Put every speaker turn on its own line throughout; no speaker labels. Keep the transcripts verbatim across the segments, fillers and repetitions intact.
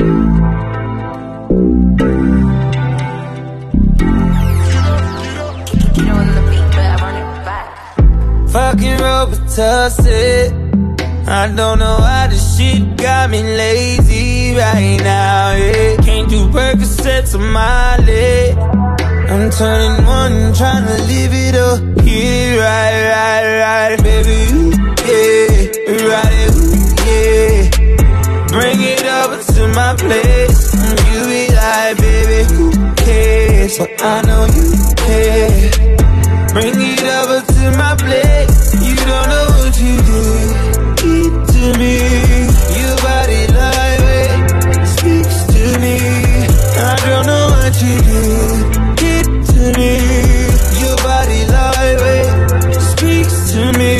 Fucking Robitussin. I don't know why this shit got me lazy right now, yeah. Can't do Percocets on my leg. I'm turning one, trying to live it up. Get it right, right, right, baby, ooh, yeah. Right it, ooh, yeah. Bring it over to my place. You be like, baby, who cares? But I know you care. Bring it over to my place. You don't know what you did to me. Your body lightweight speaks to me. I don't know what you did to me. Your body lightweight speaks to me.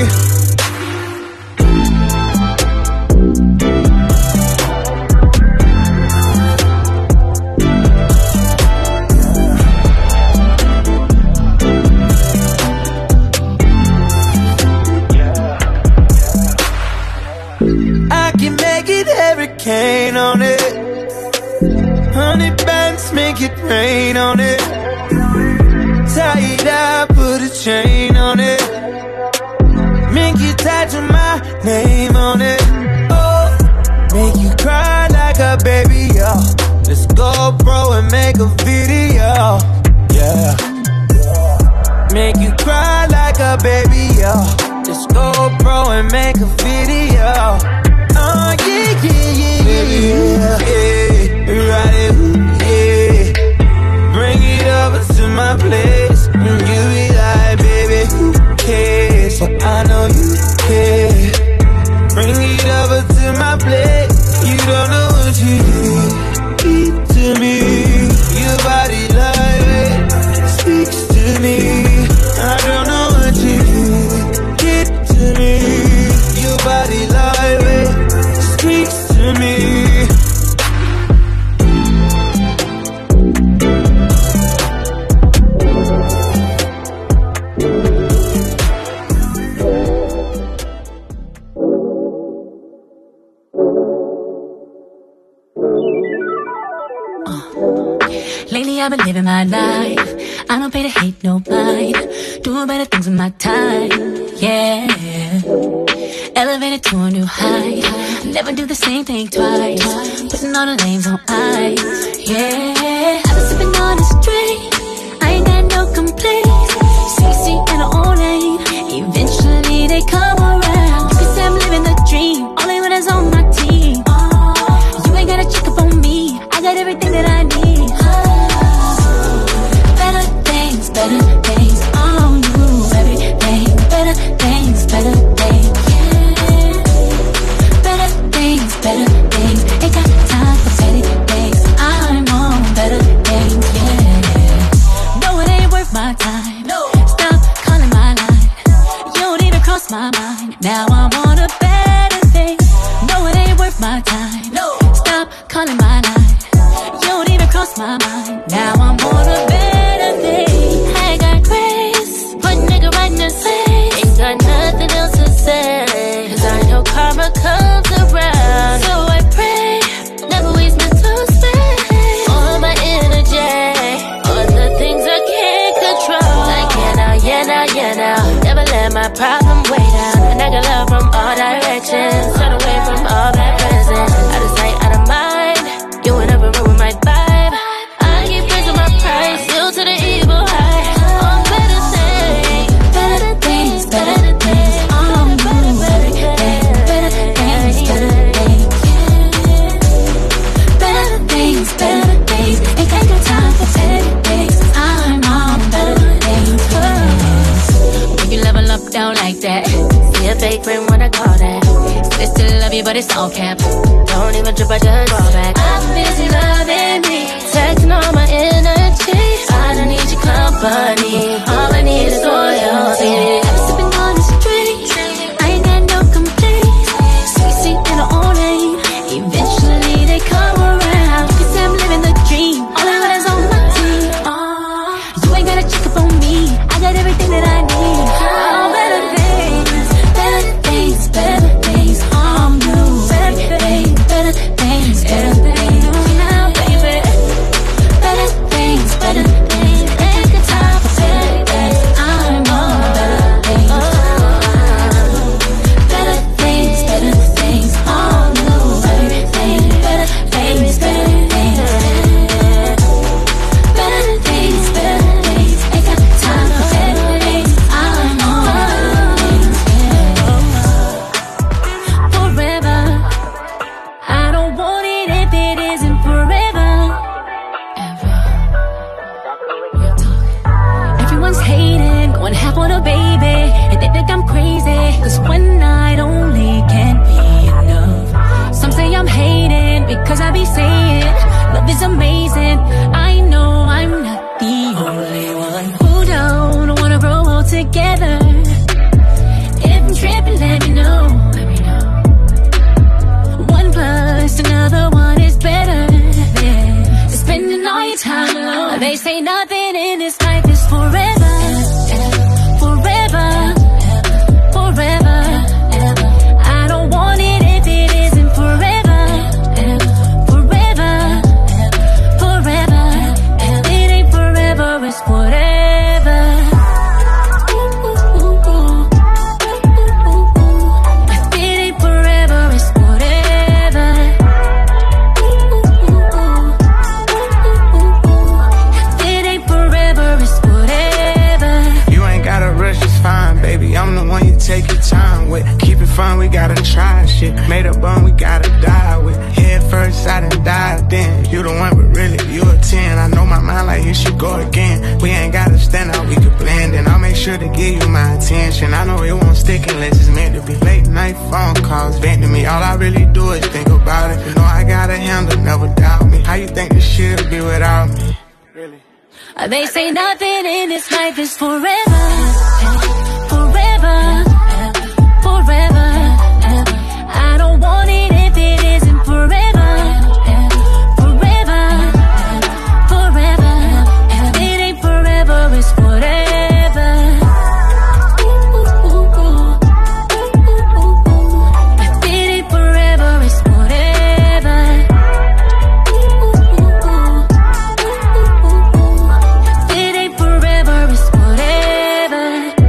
Hurricane on it. Honey bands make it rain on it. Tie it up, put a chain on it. Make you tattoo my name on it. Oh, make you cry like a baby, yo. Let's go, bro, and make a video, yeah. Make you cry like a baby, yo. Let's go, bro, and make a video. Oh, yeah, yeah, yeah, baby, yeah, yeah, right it, yeah. Bring it over to my place. And you be like, baby, who cares? But I know you care. Bring it over to my place. You don't know what you did to me. Your body lightweight speaks to me. I don't know what you did to me. Your body lightweight speaks to me.
Lately I've been living my life. I don't pay to hate nobody. Doing better things with my time, yeah. Elevated to a new height. Never do the same thing twice. Putting all the names on ice, yeah. I've been sipping on the straight. I ain't got no complaints. Sweet in her own lane. Eventually they come around. You can say I'm living the dream. All they want is on my team. You ain't gotta check up on me. I got everything that I need. Better things, better things on you. Everything, better things, better things, yeah. Better things, better things. Ain't got time for petty things. I'm on better things, yeah. No, it ain't worth my time. No. Stop calling my line. You don't even cross my mind. Now I'm on a better thing. No, it ain't worth my time. No. Stop calling my line. You don't even cross my mind. Now I'm on a better thing. I got grace. Put nigga right in his face. Ain't got nothing else to say. Cause I know karma comes around. So I pray, never waste mental space. All my energy, all the things I can't control. Like yeah now, yeah now, yeah now. Never let my problem weigh down. And I got love from all directions. Turn away from all bad presents. Out of sight, out of mind. You will never ruin my vibe. I keep raising my price, still to the evil high. On better things, better things, better things. On better, better things, better things, better things. Better things, better things. Ain't got no time for petty things. I'm on better things. When you level up down like that, see a fake friend when I call that. They still love you, but it's all cap. Don't even trip, I just fall back. I'm busy loving me, taxing all my energy. I don't need your company. All I need is loyalty. I've been sipping on the street. I ain't got no complaints. Sweet seat in her own lane. Eventually they come around. You can say I'm living the dream. All I want is on my team. You ain't gotta check up on me. I got everything that I need. All better things, better things, better things on you. Better things, better things, better things.
with. Keep it fun, we gotta try shit. Made a bun, we gotta die with. Head first, I done dive then. You the one, but really, you a ten. I know my mind like here she go again. We ain't gotta stand out, we could blend. And I'll make sure to give you my attention. I know it won't stick unless it's meant to be. Late night phone calls, vent to me. All I really do is think about it. You know I got a handle, never doubt me. How you think this shit'll be without me? Really?
They say nothing in this life is forever. Forever. Forever. I don't want it if it isn't forever. Forever. Forever. If it ain't forever, it's forever. If it ain't forever, it's forever. If it ain't forever, it's forever.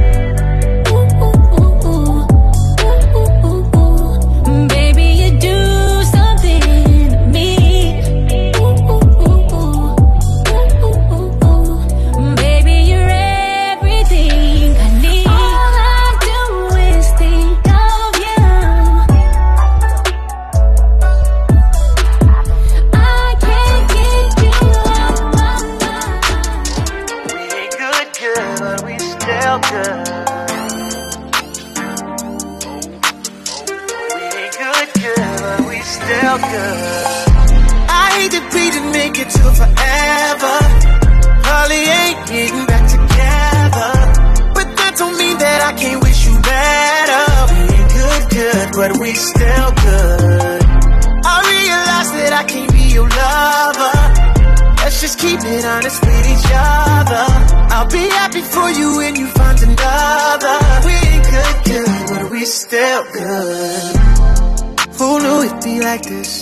Baby, you do something to me. Baby, you're everything I need. All I do is think of you. I can't get you off my mind.
We ain't good, good, but we still good. We ain't good, good, but we still good. I hate that we didn't make it to forever. Probably ain't getting back together, but that don't mean that I can't wish you better. We ain't good, good, but we still good. I realize that I can't be your lover. Let's just keep it honest with each other. I'll be happy for you when you find another. We ain't good, good, but we still good. Who knew it'd be like this?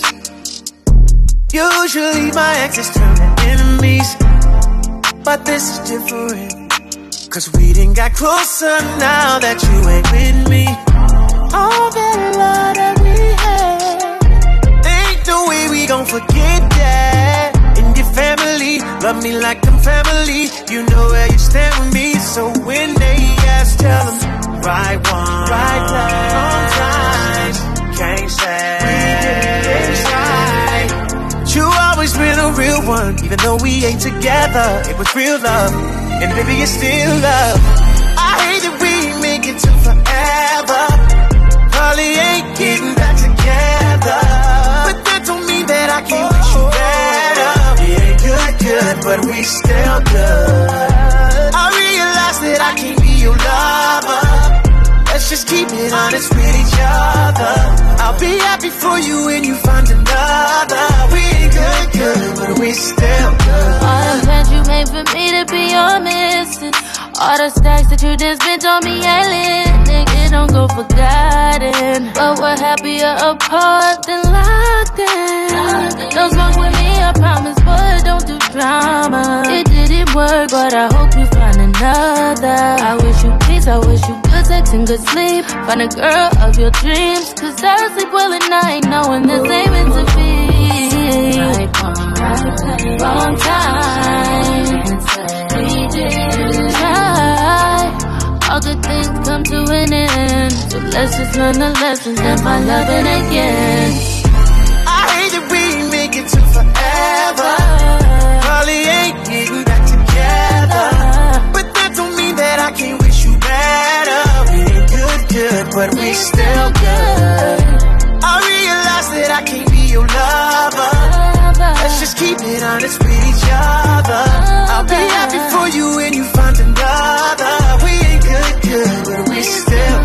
Usually my exes turn to enemies, but this is different. Cause we done got closer now that you ain't with me. All that love that we had, ain't no way we gon' forget that. And your family love me like I'm family. You know where you stand with me. So when they ask, tell them right one, right place, wrong time. Can't say we didn't try. You always been a real one, even though we ain't together. It was real love, and baby it's still love. I hate that we ain't make it to forever. Probably ain't getting back together, but that don't mean that I can't wish you better. We ain't good, good, but we still good. I realize that I can't be your lover. Let's just keep it honest with each other. I'll be happy for you when you find another. We ain't good, good, but we still good.
All the plans you made for me to be your missus. All the stacks that you just spent on me ain't lit. Nigga, don't go forgotten. But we're happier apart than locked in. Don't smoke with me, I promise, but don't do drama. It didn't work, but I hope you find another. I wish you peace, I wish you good sex and good sleep. Find a girl of your dreams, cause I sleep well at night knowing this ain't meant to be. Right one, right place, wrong time. We didn't try. All good things come to an end, so let's just learn the lessons and find loving again.
I hate that we ain't make it to forever. Probably ain't getting back together, but that don't mean that I can't wish you better. We ain't good, good, but we still good. I realize that I can't be your lover. Let's just keep it honest with each other. I'll be happy for you when you find another. We ain't good, good, but we still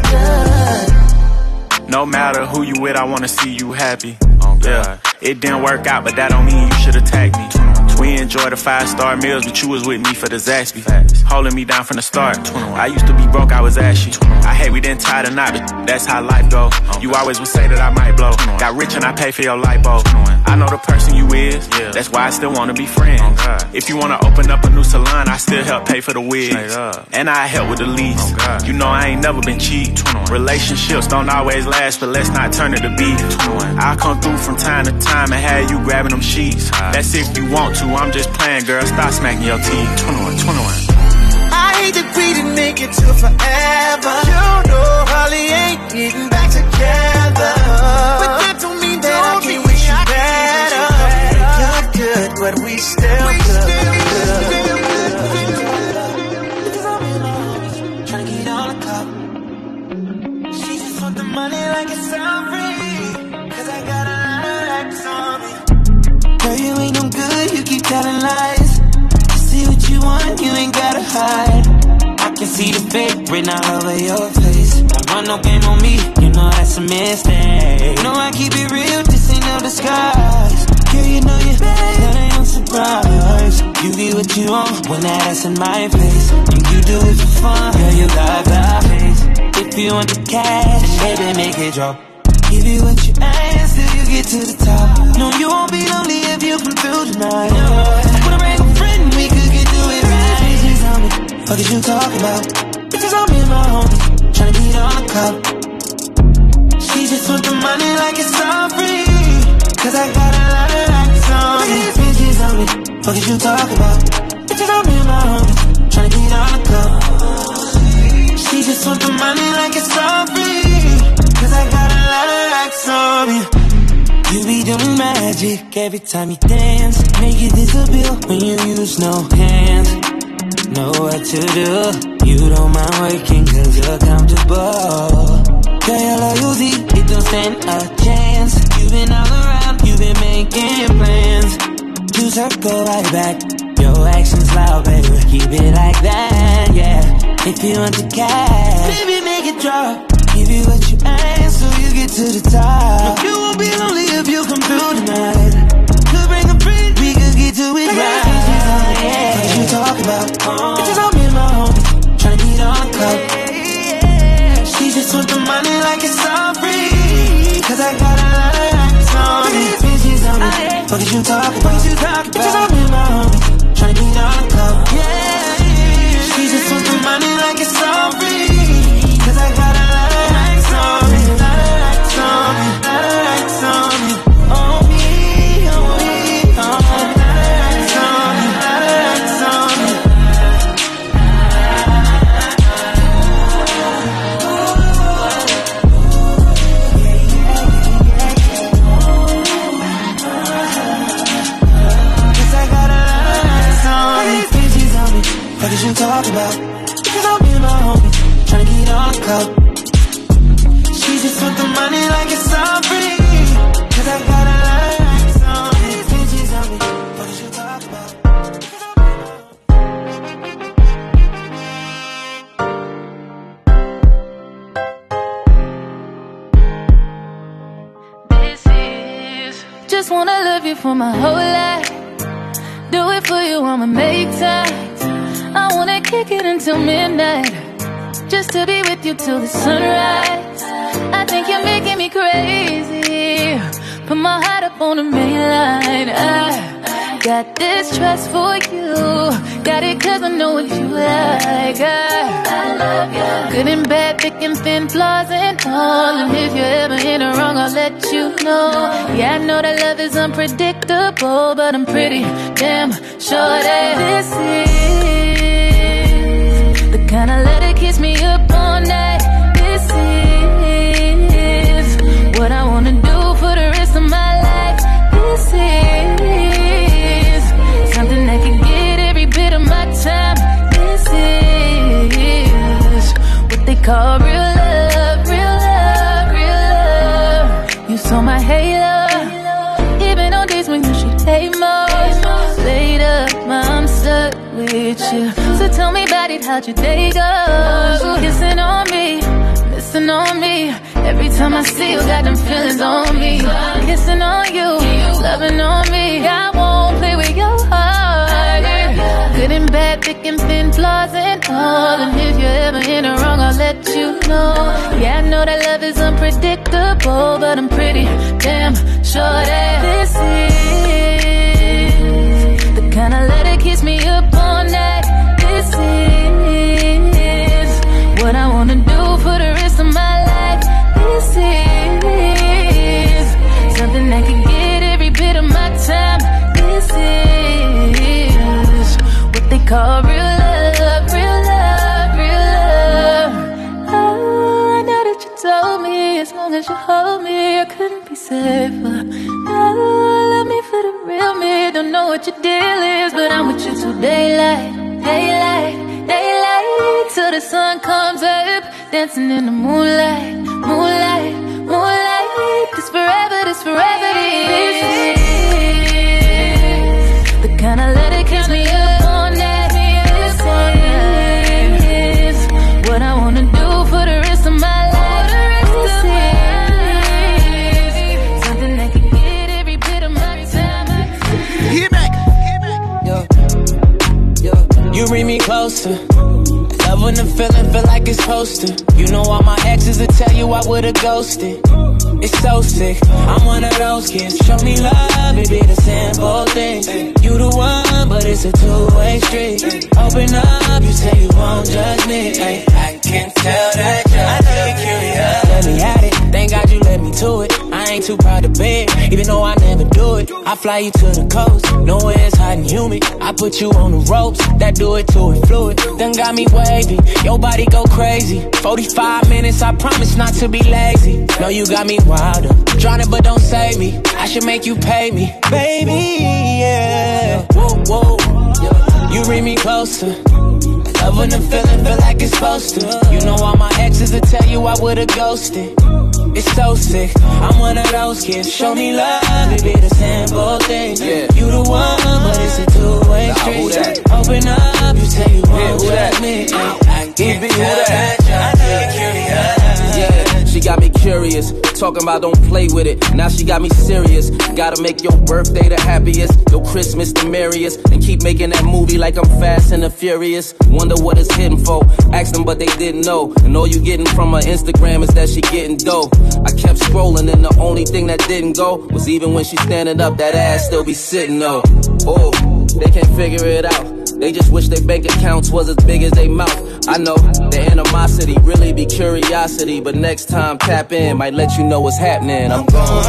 good.
No matter who you with, I wanna see you happy. Oh, yeah. It didn't work out, but that don't mean you should attack me. We enjoyed the five-star meals, but you was with me for the Zaxby. Holding me down from the start. I used to be broke, I was ashy. I hate we didn't tie the knot, but that's how life go. You always would say that I might blow. Got rich and I pay for your lipo. I know the person you is, that's why I still wanna be friends. If you wanna open up a new salon, I still help pay for the wigs. And I help with the lease. You know I ain't never been cheap. Relationships don't always last, but let's not turn it to beef. I'll come through from time to time and have you grabbing them sheets. That's if you want to, I'm just playing, girl, stop smacking your teeth. twenty-one, twenty-one.
I hate that we didn't make it to forever. You know, probably ain't getting back together. But that don't mean that I can't wish you better. Good, good, but we still we good. Still good. Trying to get on a cup. She just want the money like it's all free. Cause I got a lot of racks on me. Girl, you ain't no good, you keep telling lies. You see what you want, you ain't gotta hide. I can see the fake written all over your face. Don't run no game on me, you know that's a mistake. You know I keep it real, this ain't no disguise. Girl, you know you're bad, that ain't no surprise. You get what you want when that ass in my face. And you do it for fun, girl, you got that face. If you want the cash, baby, make it drop. Give you what you ask till you get to the top. No, you won't be lonely if you come through tonight. No, I wanna bring a friend, we could get through it right. Bitches on me, what did you talk about? Bitches on me and my homies, tryna get on a cup. She just want the money like it's all free. Cause I got a lot of racks on me. Bitches on me, what did you talk about? Bitches on me and my homies, tryna get on a cup. She just want the money like it's all free. Cause I got a lot of racks on me. You be doing magic every time you dance. Make it disappear when you use no hands. Know what to do. You don't mind working cause you're comfortable. Girl, your loyalty, it don't stand a chance. You've been all around, you've been making plans. You circle right back. Your actions loud, baby. Keep it like that, yeah. If you want the cash, baby, make it drop. Give you what you ask so you get to the top. No, you won't be lonely if you come through tonight. Could bring a friend, we could get to it right. Bitches on me, yeah. What you talk about? Oh. Bitches on me and my homies, tryna get on a cup. Yeah. She just want the money like it's all free. Cause I got a lot of racks on me. Bitches on me, what did you talk about? What you talk about? Bitches on me and my homies, tryna get on a cup. Yeah. She just want the money like it's all free. Cause I got a lot of racks on me, a lot of racks on me, a lot of racks on me, on me, on me, on me, a lot of racks on me, a lot of racks on me. Cause I got a lot of racks on me, bitches on me, what did you talk about? Bitches on me and my homies, tryna get on a cup. She just want the money like it's all free. Cause I got a lot of racks on me. Bitches on me, what did you talk about?
This is just wanna love you for my whole life. Do it for you, I'ma make time. I wanna kick it until midnight. Just to be with you till the sunrise. I think you're making me crazy. Put my heart up on the main line. I got this trust for you. Got it cause I know what you like. I, I love you. Good and bad, thick and thin, flaws and all. And if you're ever in the wrong, I'll let you know. Yeah, I know that love is unpredictable, but I'm pretty damn sure that this is the kind of love that keeps me up all night. This is what I wanna do for the rest of my life. This is something that can get every bit of my time. This is what they call real love, real love, real love. You saw my halo, even on days when you should hate most. Laid up, I'm stuck with you. So tell me about it, how'd your day go? Kissing on me, missing on me. Every time I see you, got them feelings on me. Kissing on you, loving on me. I won't play with your heart. Good and bad, thick and thin, flaws and all. And if you're ever in the wrong, I'll let you know. Yeah, I know that love is unpredictable, but I'm pretty damn sure that this is the kind of love that keeps me up all night. This is what I wanna do for the rest of my life. This is something that can get every bit of my time. This is what they call real love, real love, real love. Oh, I know that you told me you hold me, I couldn't be safer. Oh, love me for the real me. Don't know what your deal is, but I'm with you till daylight, daylight, daylight, till the sun comes up, dancing in the moonlight, moonlight, moonlight. This forever, this forever is the kind of love that keeps me up all night. This one is what I wanna do for the rest of my life. Something that can get every bit of my time.
Get back, get back.
Yo, yo, you bring me closer. Love when the feeling feel like it's supposed to. You know all my exes will tell you I would've ghosted. It's so sick, I'm one of those kids. Show me love, it be the simple things. You the one, but it's a two-way street. Open up, you say you won't judge me. Ay, I can tell that you're, I know you're curious. Let me at it, thank God you let me to it. I ain't too proud to beg, even though I never do it. I fly you to the coast, nowhere it's hot and humid. I put you on the ropes, that do it to it fluid. Then got me wavy, your body go crazy. Forty-five minutes, I promise not to be lazy. No, you got me wilder, drowning but don't save me. I should make you pay me, baby, yeah. Whoa, whoa, you bring me closer. Love when the feeling feel like it's supposed to. You know all my exes will tell you I would've ghosted. It's so sick, I'm one of those kids. Show me love, it be the simple thing. Yeah. You the one, but it's a two-way street. Open up, you say you won't judge me. I can't tell that you're curious. Yeah, she got me curious, talking about don't play with it. Now she got me serious. Gotta make your birthday the happiest, your Christmas the merriest, and keep making that movie like I'm Fast and the Furious. Wonder what it's hitting for. Ask them, but they didn't know. And all you getting from her Instagram is that she getting dough. I kept scrolling, and the only thing that didn't go was even when she standing up, that ass still be sitting though. Oh, they can't figure it out. They just wish their bank accounts was as big as they mouth. I know, the animosity really be curiosity, but next time tap in, might let you know what's happening. I'm gone.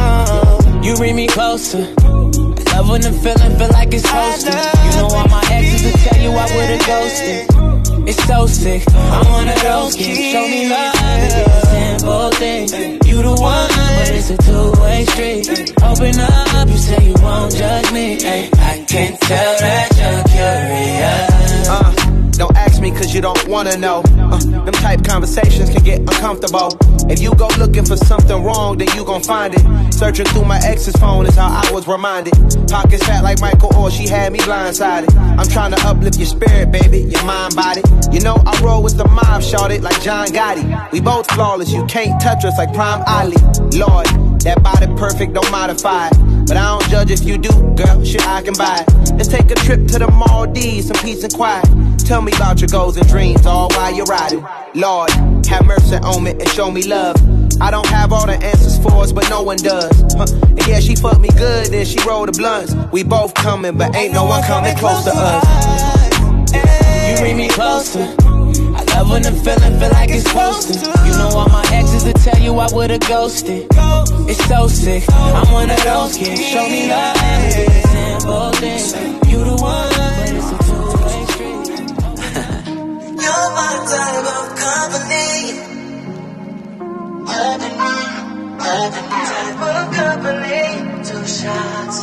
You bring me closer. Love when the feeling feel like it's supposed to. You know all my exes will tell you I would've ghosted. It's so sick, I'm one of those kids. Show me love, it's a simple thing. You the one, but it's a two-way street. Open up, you say you won't judge me. Ay, I can tell that you're curious.
Uh, don't ask me cause you don't wanna know. Uh, them type conversations can get uncomfortable. If you go looking for something wrong, then you gon' find it. Searching through my ex's phone is how I was reminded. Pockets fat like Michael Orr, she had me blindsided. I'm trying to uplift your spirit, baby, your mind, body. You know I roll with the mob, shorty, like John Gotti. We both flawless, you can't touch us like Prime Ali. Lord, that body perfect, don't modify it. But I don't judge if you do, girl, shit I can buy it. Let's take a trip to the Maldives, some peace and quiet. Tell me about your goals and dreams, all while you're riding. Lord, have mercy on me and show me love. I don't have all the answers for us, but no one does. Huh. And yeah, she fucked me good, then she rolled the blunts. We both coming, but ain't no one coming close to us.
You bring me closer. I love when the feeling feel like it's supposed to. You know all my exes will tell you I would've ghosted. It's so sick, I'm one of those kids. Show me love, it's a simple thing. You the one, but it's a two-way street.
You're my type of company. Type of company. Two shots.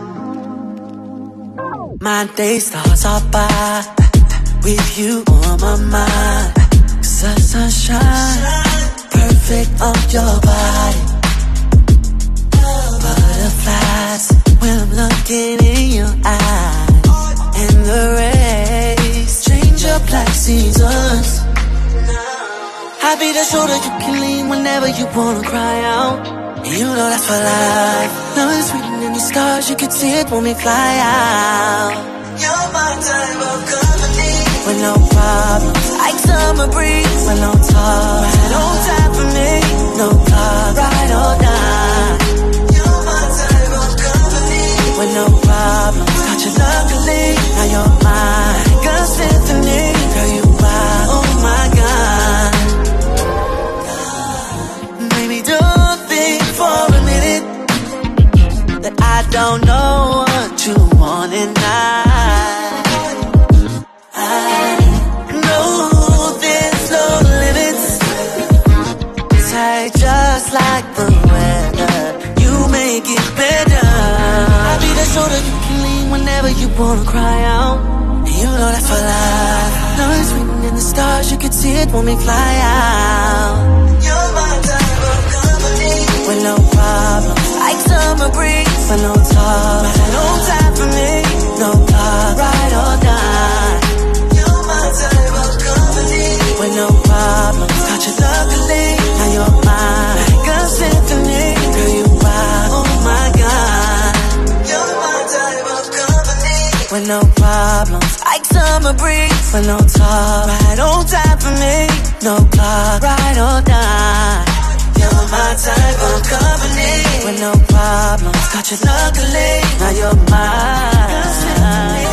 My day starts off by with you on my mind. Sun, sunshine, perfect on your body. Butterflies when I'm looking in your eyes. And the rays change up like seasons. I'll be the shoulder you can lean whenever you wanna cry out. And you know that's for life. Love is written in the stars, you can see it when we fly out. You're my type of company. With no problems, like summer breeze. With no talk, right on time for me. No clock, ride or die. You're my type of company. With no problems, got you luckily. Now you're mine, girl symphony. Girl, you wild, oh my God. Maybe don't think for a minute that I don't know what you want and I I know there's no limits wanna cry out. You know that's for life. Know it's written in the stars, you can see it when we fly out. You're my type of company. With no problems, like summer breeze. With no talk, no time for me. No clock, ride or die. You're my type of company. With no problems, got you luckily. Now you're mine, like a symphony. Girl, you wild, oh my God. You're my type of company. With no problems, like summer breeze. With no talk, ride on time for me. No clock, ride or die. You're my type of company. With no problems, got you luckily. Now you're mine.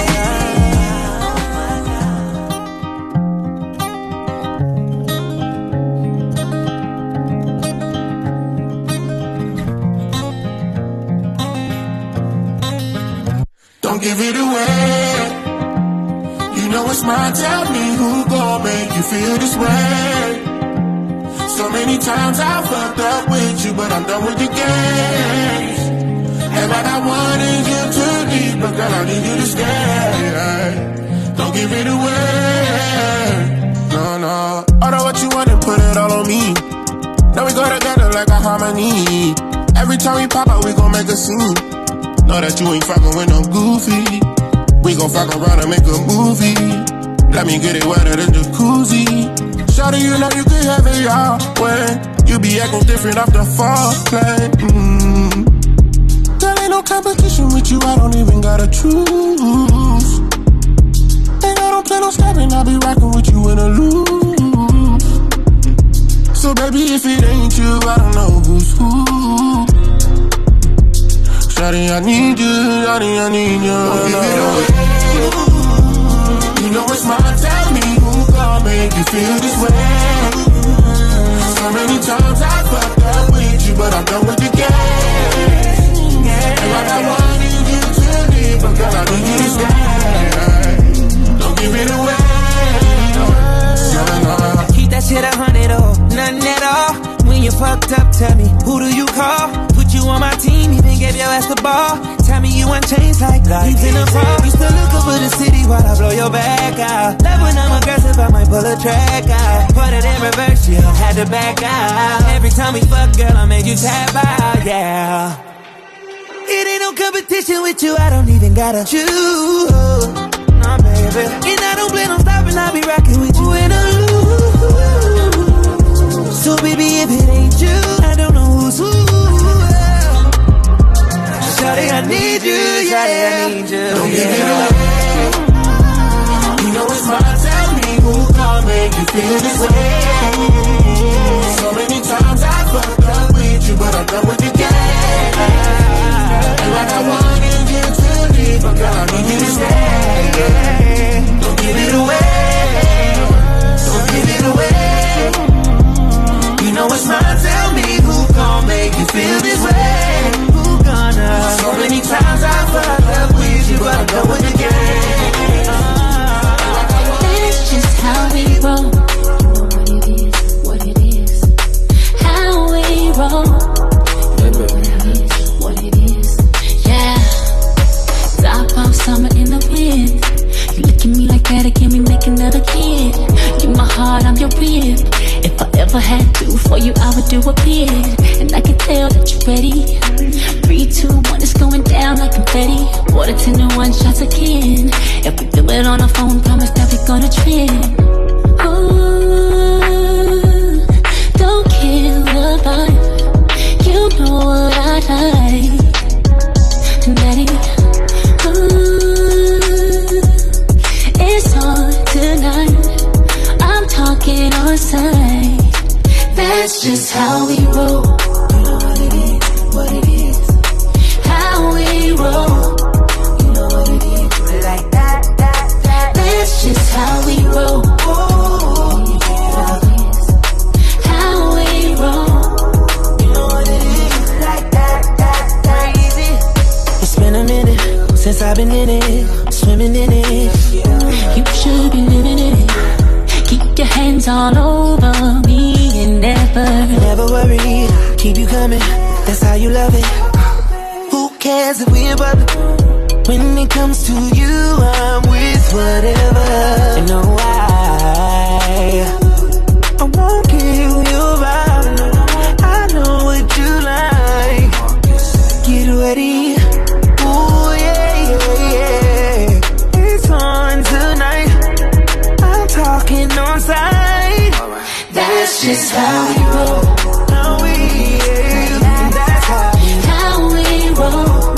Don't give it away. You know it's mine. Tell me who gon' make you feel this way. So many times I fucked up with you, but I'm done with the games. And what I want is you to leave, but girl, I need you to stay. Don't give it away. No, no. Order what you want and put it all on me. Now we go together like a harmony. Every time we pop out, we gon' make a scene. Know that you ain't fucking with no goofy. We gon' fuck around and make a movie. Let me get it wetter than jacuzzi. Shawty, you know you can have it your way. You be acting different off the foreplay. Mm. There ain't no competition with you, I don't even gotta choose. And I don't plan on stopping, I'll be rocking with you in a loop. So baby, if it ain't you, I don't know who's who. Shawty, I need you, Shawty, I need you. Don't give it away. You know it's mine, tell me who gon' make you feel this way. So many times I fucked up with you, but I'm done with the game. And like I wanted you to leave, but girl, I need you to stay. Don't give it away.
Keep that shit a hundred or nothing at all. When you fucked up, tell me, who do you call? Put you on my team, even gave your ass the ball. Tell me you unchanged like leaves in the fall. You still look over the city while I blow your back out. Love when I'm aggressive, I might pull a track out. Put it in reverse, you had to back out. Every time we fuck, girl, I made you tap out, yeah. It ain't no competition with you, I don't even gotta choose. Nah, baby. And I don't plan on stopping, I'll be rocking with you in a loop. So baby, if it ain't you, I don't know who's who. Shawty, I need you, yeah. Shawty, I need you.
Don't give it away. You know it's mine, tell me who gon' make you feel this way. So many times I fucked up with you, but I'm done with the game. And like I wanted you to leave, but girl, I need you to stay. Don't give it away. Don't give it away. You know it's mine, tell me who gon' make you feel this way. So many times I fucked up with you, but I'm done with the game.
That's just how we roll. You know what it is, what it is. How we roll. You know what it is, what it is. Yeah. Top off summer in the wind. You look at me like that, it can we make another kid. Give my heart, I'm your rib. If I ever had to, for you I would do a bid. And I can tell that you're ready. Three, two, one, it's going down like confetti. Water ten to one shots again. If we do it on the phone, promise that we're gonna trend. Ooh, don't kill the vibe. You know what I like. Daddy, ooh, it's on tonight. I'm talking on sight. That's just how we roll. You know what it is, what it is. How we roll. You know what it is. Like that, that, that. That's just how we roll. Oh, you know what it is. How we roll. You know what it is. Like that, that, that. Easy.
It's been a minute since I've been in it, swimming in it.
You should be living in it. Keep your hands all over me and never,
never worry. Keep you coming. That's how you love it. Who cares if we in public? When it comes to you, I'm with whatever. And no, I, I won't kill you vibe. I know what you like. Get ready. Ooh, yeah, yeah, yeah. It's on tonight. I'm talking on site. That's just how we roll. How we, yeah. That's how we, how we roll.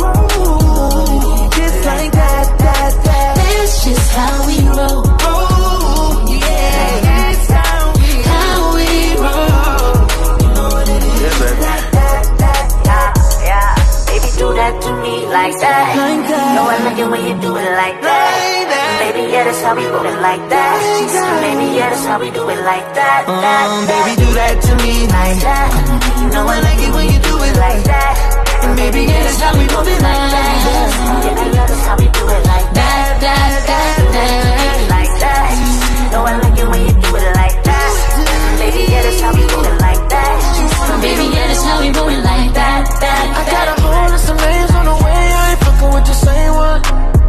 Just how we roll. Oh, yeah, that's how we, how we roll. You know what it is? Yeah, baby. That, that, that, yeah, yeah. Baby, do that to me like that. Like that. Know I like it when you do it like that. Like that. Baby, yeah, that's how we roll it like that. Like that. Baby, yeah, that's how we do it like that. Um, that, baby, do that to me like that. You know I like it when you do it like that. And baby, yeah, that's how we roll it like that. Yeah, that's how we do it like that. That, that, that, like that. No, I like it when you do it like that. Baby, yeah, that's how we do it like that. Baby, yeah, that's how we do it like that. That, I got a whole list of names on the way. I ain't fucking with the same one.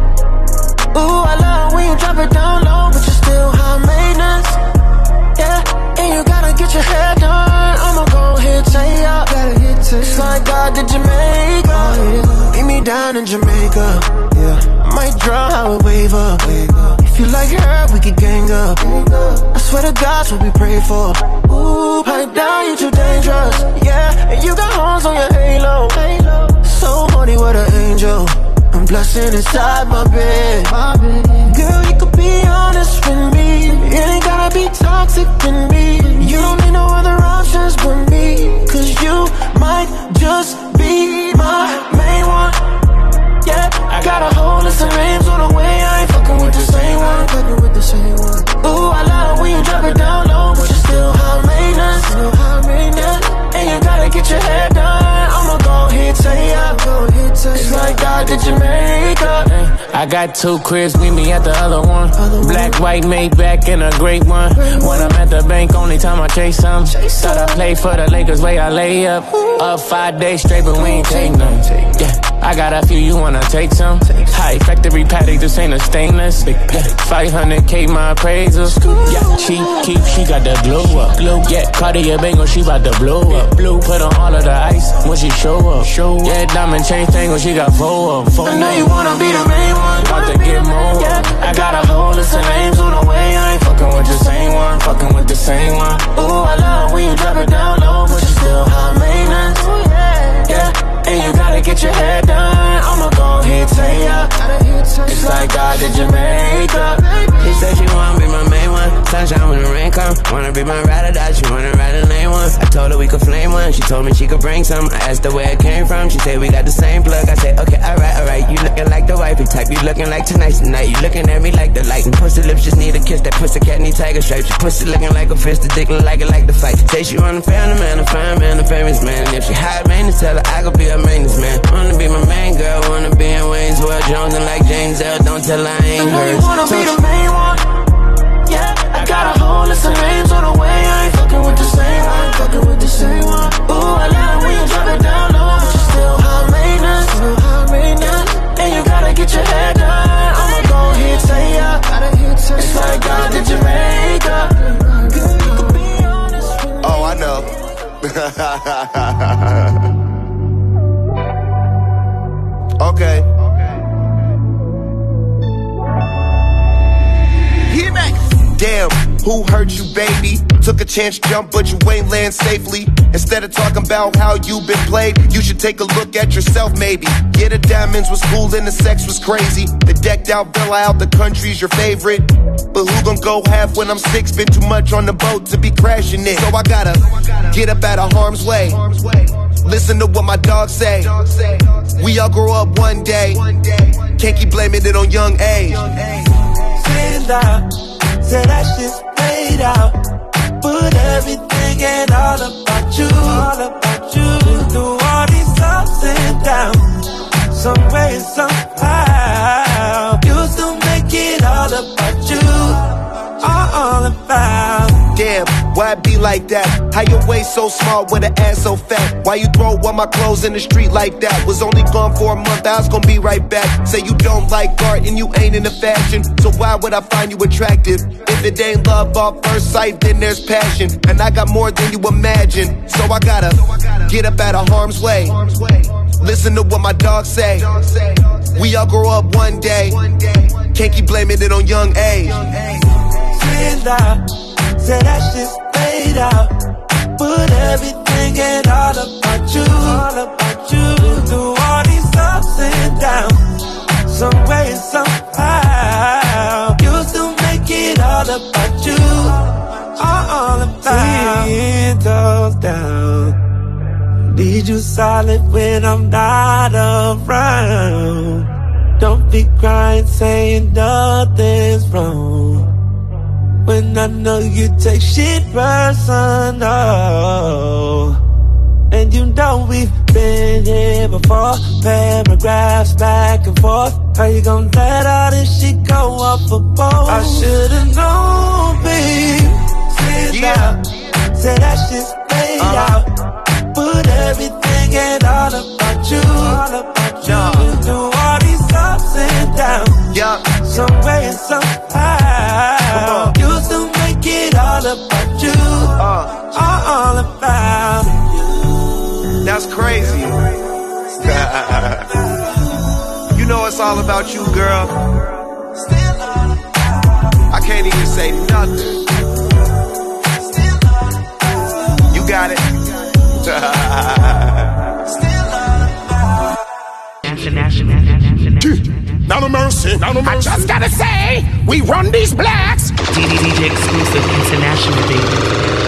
Ooh, I love when you drop it down low, but you're still high maintenance. Yeah, and you gotta get your hair done. I'ma go ahead, say up. It's like God to Jamaica. Meet me down in Jamaica. Yeah, I might draw how it wave up. If you like her, we can gang up. I swear to God's what we pray for. Ooh, pipe down, you too dangerous. Yeah, and you got horns on your halo. So horny, what an angel. I'm blushing inside my bed. Girl, you could be honest with me. It ain't gotta be toxic with me. You don't need no other options but me. Cause you might just be my main one. Yeah, I got a whole list of names on the way. I ain't fucking with the same one. Fucking with the same one. Ooh, I love when you drop it down low, but you're still high maintenance. Still high maintenance. And you gotta get your hair done. I'ma go ahead, say up. It's like God to Jamaica.
I got two cribs, meet me at the other one. Black, white, Maybach, and a great one. When I'm at the bank, only time I chase some. Thought I play for the Lakers, way I lay up. Up five days straight, but we ain't take none. Yeah, I got a few, you wanna take some? High factory paddock, this ain't a stainless. Yeah, five hundred K my appraisal. Yeah, she keep, she got the glow up. Yeah, Cartier Bangle, she bout to blow up. Put on all of the ice when she show up. Yeah, diamond chain tangle, she got four up.
I know you wanna be the main one.
About to get more.
Yeah, I got a whole list of names on the way. I ain't fucking with the same one.
Fucking with the same one.
Ooh, I love when you drop it down low, but you still high maintenance. Yeah, and you gotta get your hair done. I'ma go ahead, say ya. It's like God to Jamaica.
She said she wanna be my main one. Sunshine when the rain come. Wanna be my ride or die, she wanna ride a lane one. I told her we could flame one. She told me she could bring some. I asked her where it came from. She said we got the same plug. I said okay, alright, alright. You looking like the wifey type. You looking like tonight's the night. You looking at me like the light. And pussy lips just need a kiss. That pussy cat need tiger stripes. Your pussy looking like a fist. The dick look like it like the fight. Say she wanna family man, a fine man, a famous man. And if she high maintenance, tell her I could be a maintenance man. Wanna be my main girl. Wanna be in Wayne's World. Jones and like James L. Don't tell her I ain't hers.
You wanna be the main one. Yeah, I got a whole list of names on the way. I ain't fucking with the same one. Fucking with the same one. Ooh, I love when you drop it down low, but you still high maintenance. Still high maintenance. And you gotta get your hair done. I'ma go ahead, say ya. It's like God to Jamaica.
Oh, I know. Okay. Damn, who hurt you, baby? Took a chance, jump, but you ain't land safely. Instead of talking about how you been played, you should take a look at yourself, maybe. Yeah, the diamonds was cool and the sex was crazy. The decked out villa out the country's your favorite. But who gon' go half when I'm sick? Spend too much on the boat to be crashing it. So I gotta get up out of harm's way. Listen to what my dogs say. We all grow up one day. Can't keep blaming it on young age.
Stand out. Say that shit's paid out. Put everything and all about you. All about you. Through all these ups and downs, some way, somehow, you still make it all about you. All about.
Damn, why be
be like that? How your waist so small with an ass so fat? Why you throw all my clothes in the street like that? Was only gone for a month, I was gonna be right back. Say you don't like art and you ain't into fashion, so why would I find you attractive? If it ain't love off first sight, then there's passion. And I got more than you imagine, so I gotta get up out of harm's way. Listen to what my dogs say. We all grow up one day. Can't keep blaming it on young age.
Stand out, say that shit's fade out. Put everything and all about you, all about you. Through all these ups and downs, some way and somehow, you still make it all about you, all about. Windows down, need you solid when I'm not around. Don't be crying saying nothing's wrong, when I know you take shit personal. And you know we've been here before, paragraphs back and forth. How you gon' let all this shit go off a boat? I should've known, babe. Sit
Yeah.
down, say that shit's laid
Uh-huh.
out. Put everything and all about you, all about you.
Yeah.
Through all these ups and downs,
Yeah.
some way and somehow, you still make it all about you,
Uh,
all about you.
that's crazy. You know it's all about you, girl. I can't even say nothing. You got it.
Now no mercy, now no mercy.
I just gotta say, we run these blacks. D D D J exclusive international, baby.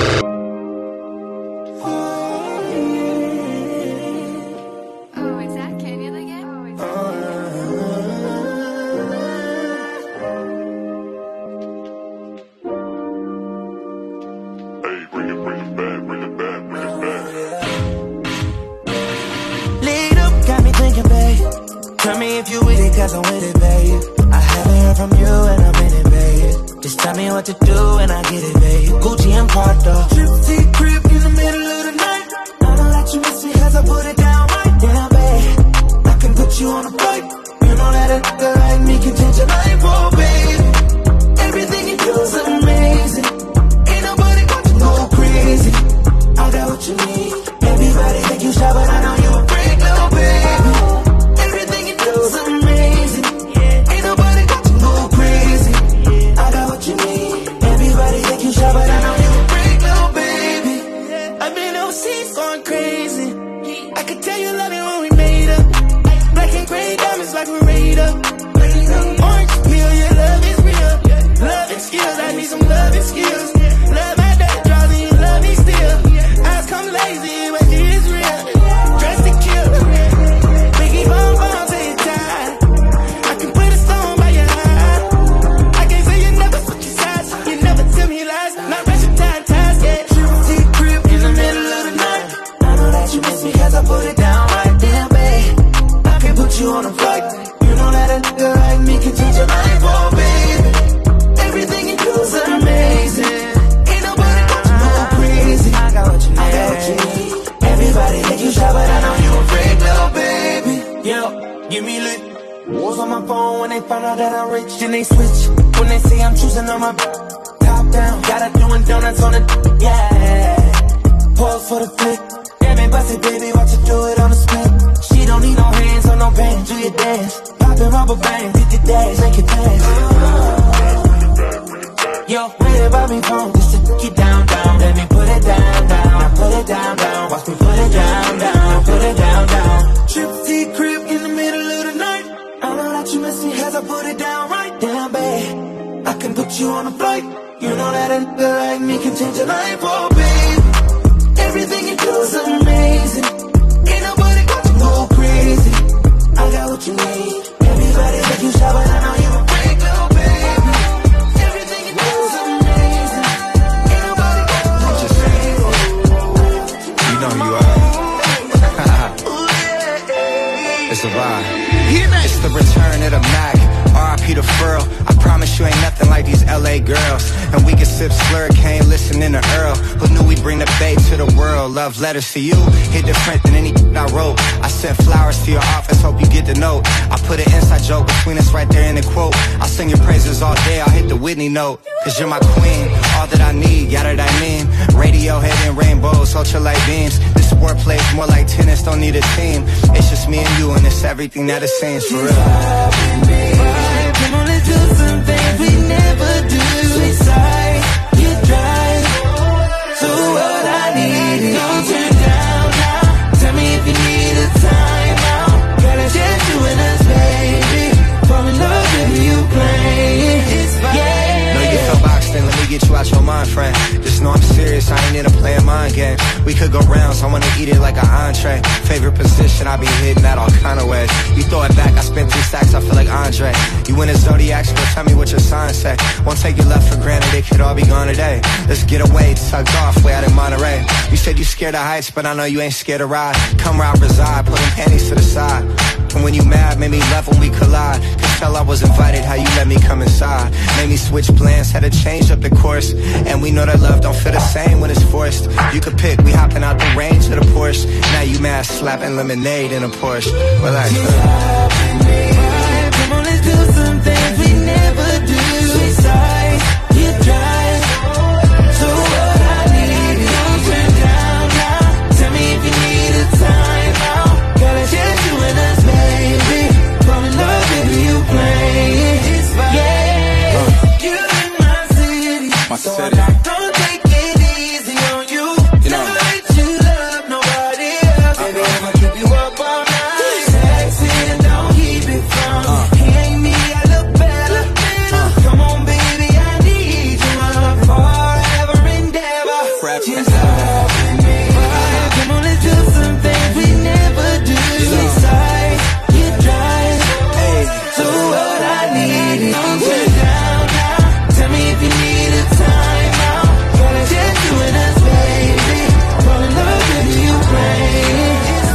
Tell me if you with it, cause I'm with it, babe. I haven't heard from you and I'm in it, babe. Just tell me what to do and I get it, babe. Gucci and Prada, Trip crib in the middle of the night. I don't let you miss me cause I put it down right down, babe. I can put you on a flight. You know that a girl like me can change your life, oh, babe. Everything you do is amazing. Ain't nobody got to go crazy. I got what you need. Everybody think you shy, but I know you a freak, little baby. But I know you a freak, little baby. I've been overseas going crazy. I could tell you love it when we made up. Black and gray diamonds like we rate up. Orange peel, your love is real. Love and skills, I need some love and skills. Love my that draws and you love me still. Eyes come lazy, but it is real. Dress to kill. Biggie bomb bomb till you die. I can put a stone by your eye. I can't say you never switch your sides. You never tell me lies. Not rushing time, ties, yeah. T crib in the middle of the night. I know that you miss me cause I put it down right there, babe. I can put you on a flight. You know that a nigga like me can change your life, oh, baby. Everything you do is amazing. Ain't nobody got you go crazy. I got what you need. I got what you need. Everybody think you shy, but I know you a freak, little baby. Yo, give me lit. Walls on my phone when they find out that I'm rich. Then they switch when they say I'm choosing on my top down. Got her doing donuts on the yeah. Pause for the flick. Damn it, bust it, baby, watch her do it on the spin. She don't need no hands or no bands. Do your dance, poppin' rubber bands, hit the dash, make it dance. Yo, wait about me phone just to get down, down. Let me put it down, down. Now put it down, down. Watch me put it down, down. Put it down, down. Trip T crib in the middle of the night. I know that you miss me as I put it down right down, babe. I can put you on a flight. You know that a nigga like me can change your life, oh, babe. Everything you do is amazing. Ain't nobody got to go crazy. I got what you need. Everybody think you shy, but I know you a freak, little baby. Everything you do is amazing. Ain't nobody got to go crazy.
You know who you are. It's a vibe. It's the return of the Mac. R I P the furl. I promise you ain't nothing like these L
L A girls. And we could sip Slurricane, listening to Earl. Who knew we'd bring the Bay to the world? Love letters to you, hit different than any I wrote. I sent flowers to your office, hope you get the note. I put an inside joke between us right there in the quote. I'll sing your praises all day, I'll hit the Whitney note. Cause you're my queen, all that I need, yeah that I mean. Radiohead and rainbows, ultralight beams. This sport plays more like tennis, don't need a team. It's just me and you and it's everything that it seems, for real.
Come on, let's do some things we never do. Inside, you drive. So what I need is don't turn down now. Tell me if you need a time out. Gotta just you and us, baby. Fall in love with you playing. It's fine. Yeah.
Know you feel boxed in, let me get you out your mind, friend. Just know I'm serious, I ain't into playing mind games. We could go rounds, I wanna eat it like an entree. Favorite position, I be hitting that all kind of ways. You throw it back, I spent three stacks, I feel like Andre. You in a zodiac, so tell me what your sign say. Won't take your love for granted, it could all be gone today. Let's get away, tucked off, way out in Monterey. You said you scared of heights, but I know you ain't scared to ride. Come where I reside, put them panties to the side. And when you mad, made me laugh when we collide. Could tell I was invited, how you let me come inside. Made me switch plans, had to change up the course. And we know that love don't feel the same when it's forced. You could pick, we hopping out the range of the Porsche. Now you mad, slapping lemonade in a Porsche. Relax,
come on, let's do some things we never do. Inside, you drive. So what I need is don't turn down now. Tell me if you need a time out. Gotta just you and us, baby. Fall in love with you playing. It's fine. Yeah, uh. you in my city.
My
so
city.
Don't take it easy on you. You know. Never let you love nobody else. Uh-uh. Baby, I'ma keep you up all night. Sexy and don't keep it from uh. He ain't me, I look better. Uh. Come on, baby, I need you up forever and ever. Just love me. Come on, let's do some things we never do. Inside, you drive. Hey. So what I need is don't turn down now. Tell me if you need a time out. Gotta just you and us, baby. Fall in love with you, playing.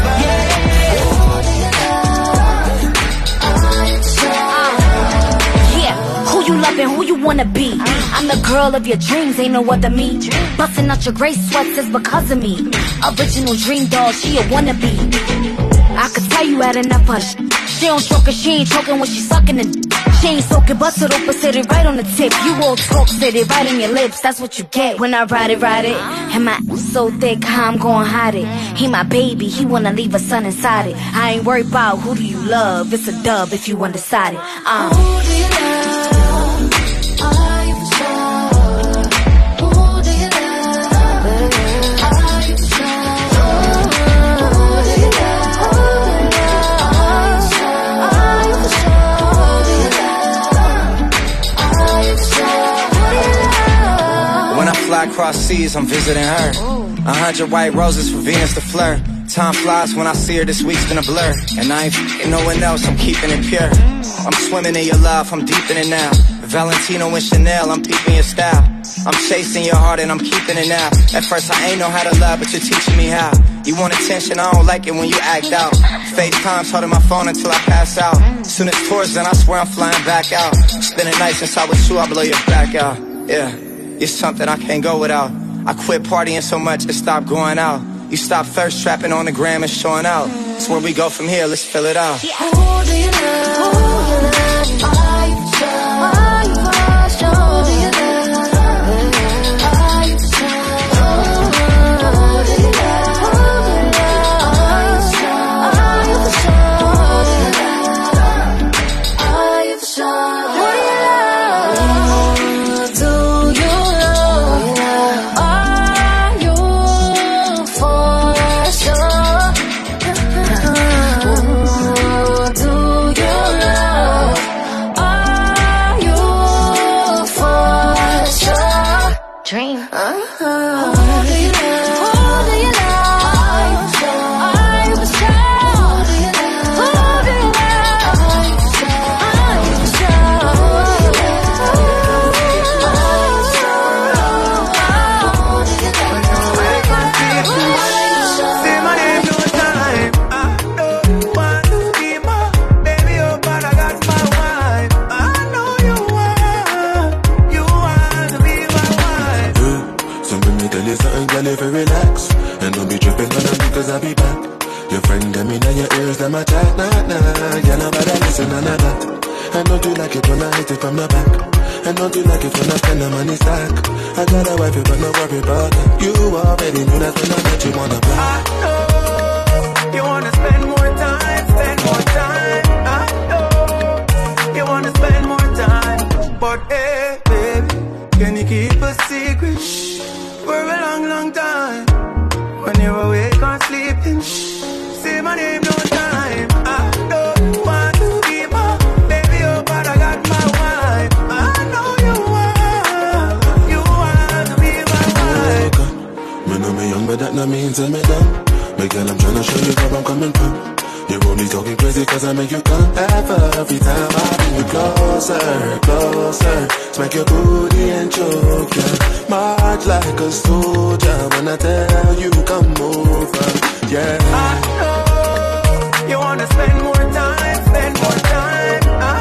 You loving who you wanna be. I'm the girl of your dreams, ain't no other me. Busting out your gray sweats is because of me. Original dream doll, she a wannabe. I could tell you had enough of sh- She don't stroke it, she ain't choking when she sucking it. She ain't soaking, bust it open, sit it right on the tip. You all talk, sit it right on your lips, that's what you get when I ride it, ride it. And my ass so thick, how I'm gon' hide it. He my baby, he wanna leave a son inside it. I ain't worried about who do you love, it's a dub if you undecided. Um.
Who do you love? Are you for sure? Who do you love? Are you for sure? Who do you love? Are you for sure? Who do you love? Are you for sure? Who do you love?
when I fly across seas, I'm visiting her. A hundred white roses for Venus to flirt. Time flies when I see her, this week's been a blur. And I ain't f***ing no one else, I'm keeping it pure. I'm swimming in your love, I'm deep in it now. Valentino and Chanel, I'm peeping your style. I'm chasing your heart and I'm keeping it now. At first I ain't know how to love, but you're teaching me how. You want attention, I don't like it when you act out. FaceTime's holding my phone until I pass out. Soon as tours then I swear I'm flying back out. Spending nights since I was two, I blow your back out. Yeah, it's something I can't go without. I quit partying so much it stopped going out. You stop thirst trapping on the gram and showing out. It's where we go from here, let's fill it out.
Who do you love? Who do you love? Are you for sure? Are you for sure? Who do you love? Are you for sure? Who do you love? Are you for sure? Are you for sure? Are you for sure? Who do you love? Do you love? Are you for sure? Do you love?
to relax. And don't be tripping on them because I be back. Your friend them in your ears, them attack, nah, nah. Yeah, nobody listen, none of that. And don't you like it when I hit it from the back? And don't you like it when I spend the money stack? I got a wife, but no worry about that. You already knew that when I met you on the block.
I know you wanna spend more time, spend more time. I know you wanna spend more time. But hey, baby, can you keep a secret for a long, long time? When you're awake or sleeping, say my name no time. I don't want to be my baby, oh, but I got my wife. I know you want, you want to be my wife.
Me know me young, but that not means I'm dumb. Me girl, I'm tryna show you where I'm coming from. You're only talking crazy cause I make you come. Every time I bring you closer, closer, smack your booty and choke ya. March like a soldier when I tell you come over. Yeah,
I know you wanna spend more time, spend more time. I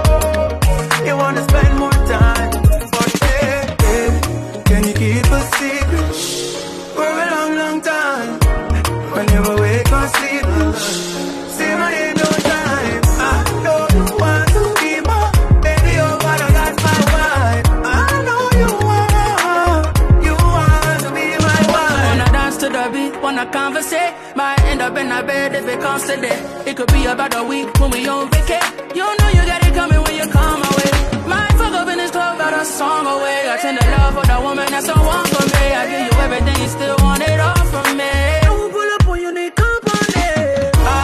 know you wanna spend more time. But hey, hey, can you keep a secret for a long, long time? When you're awake or sleeping, say my name no time. I know you want to be my baby, oh, but I got my wife. I know you want, you want to be my wife.
Wanna dance to the beat, wanna conversate. Might end up in a bed if it comes to that. It could be about a week when we on vacay. You know you got it coming when you come away. Might fuck up in this club, got a song away. I tend to love for the woman that's the one for me. I give you everything, you still want it all from me. Don't pull up when you need company.
I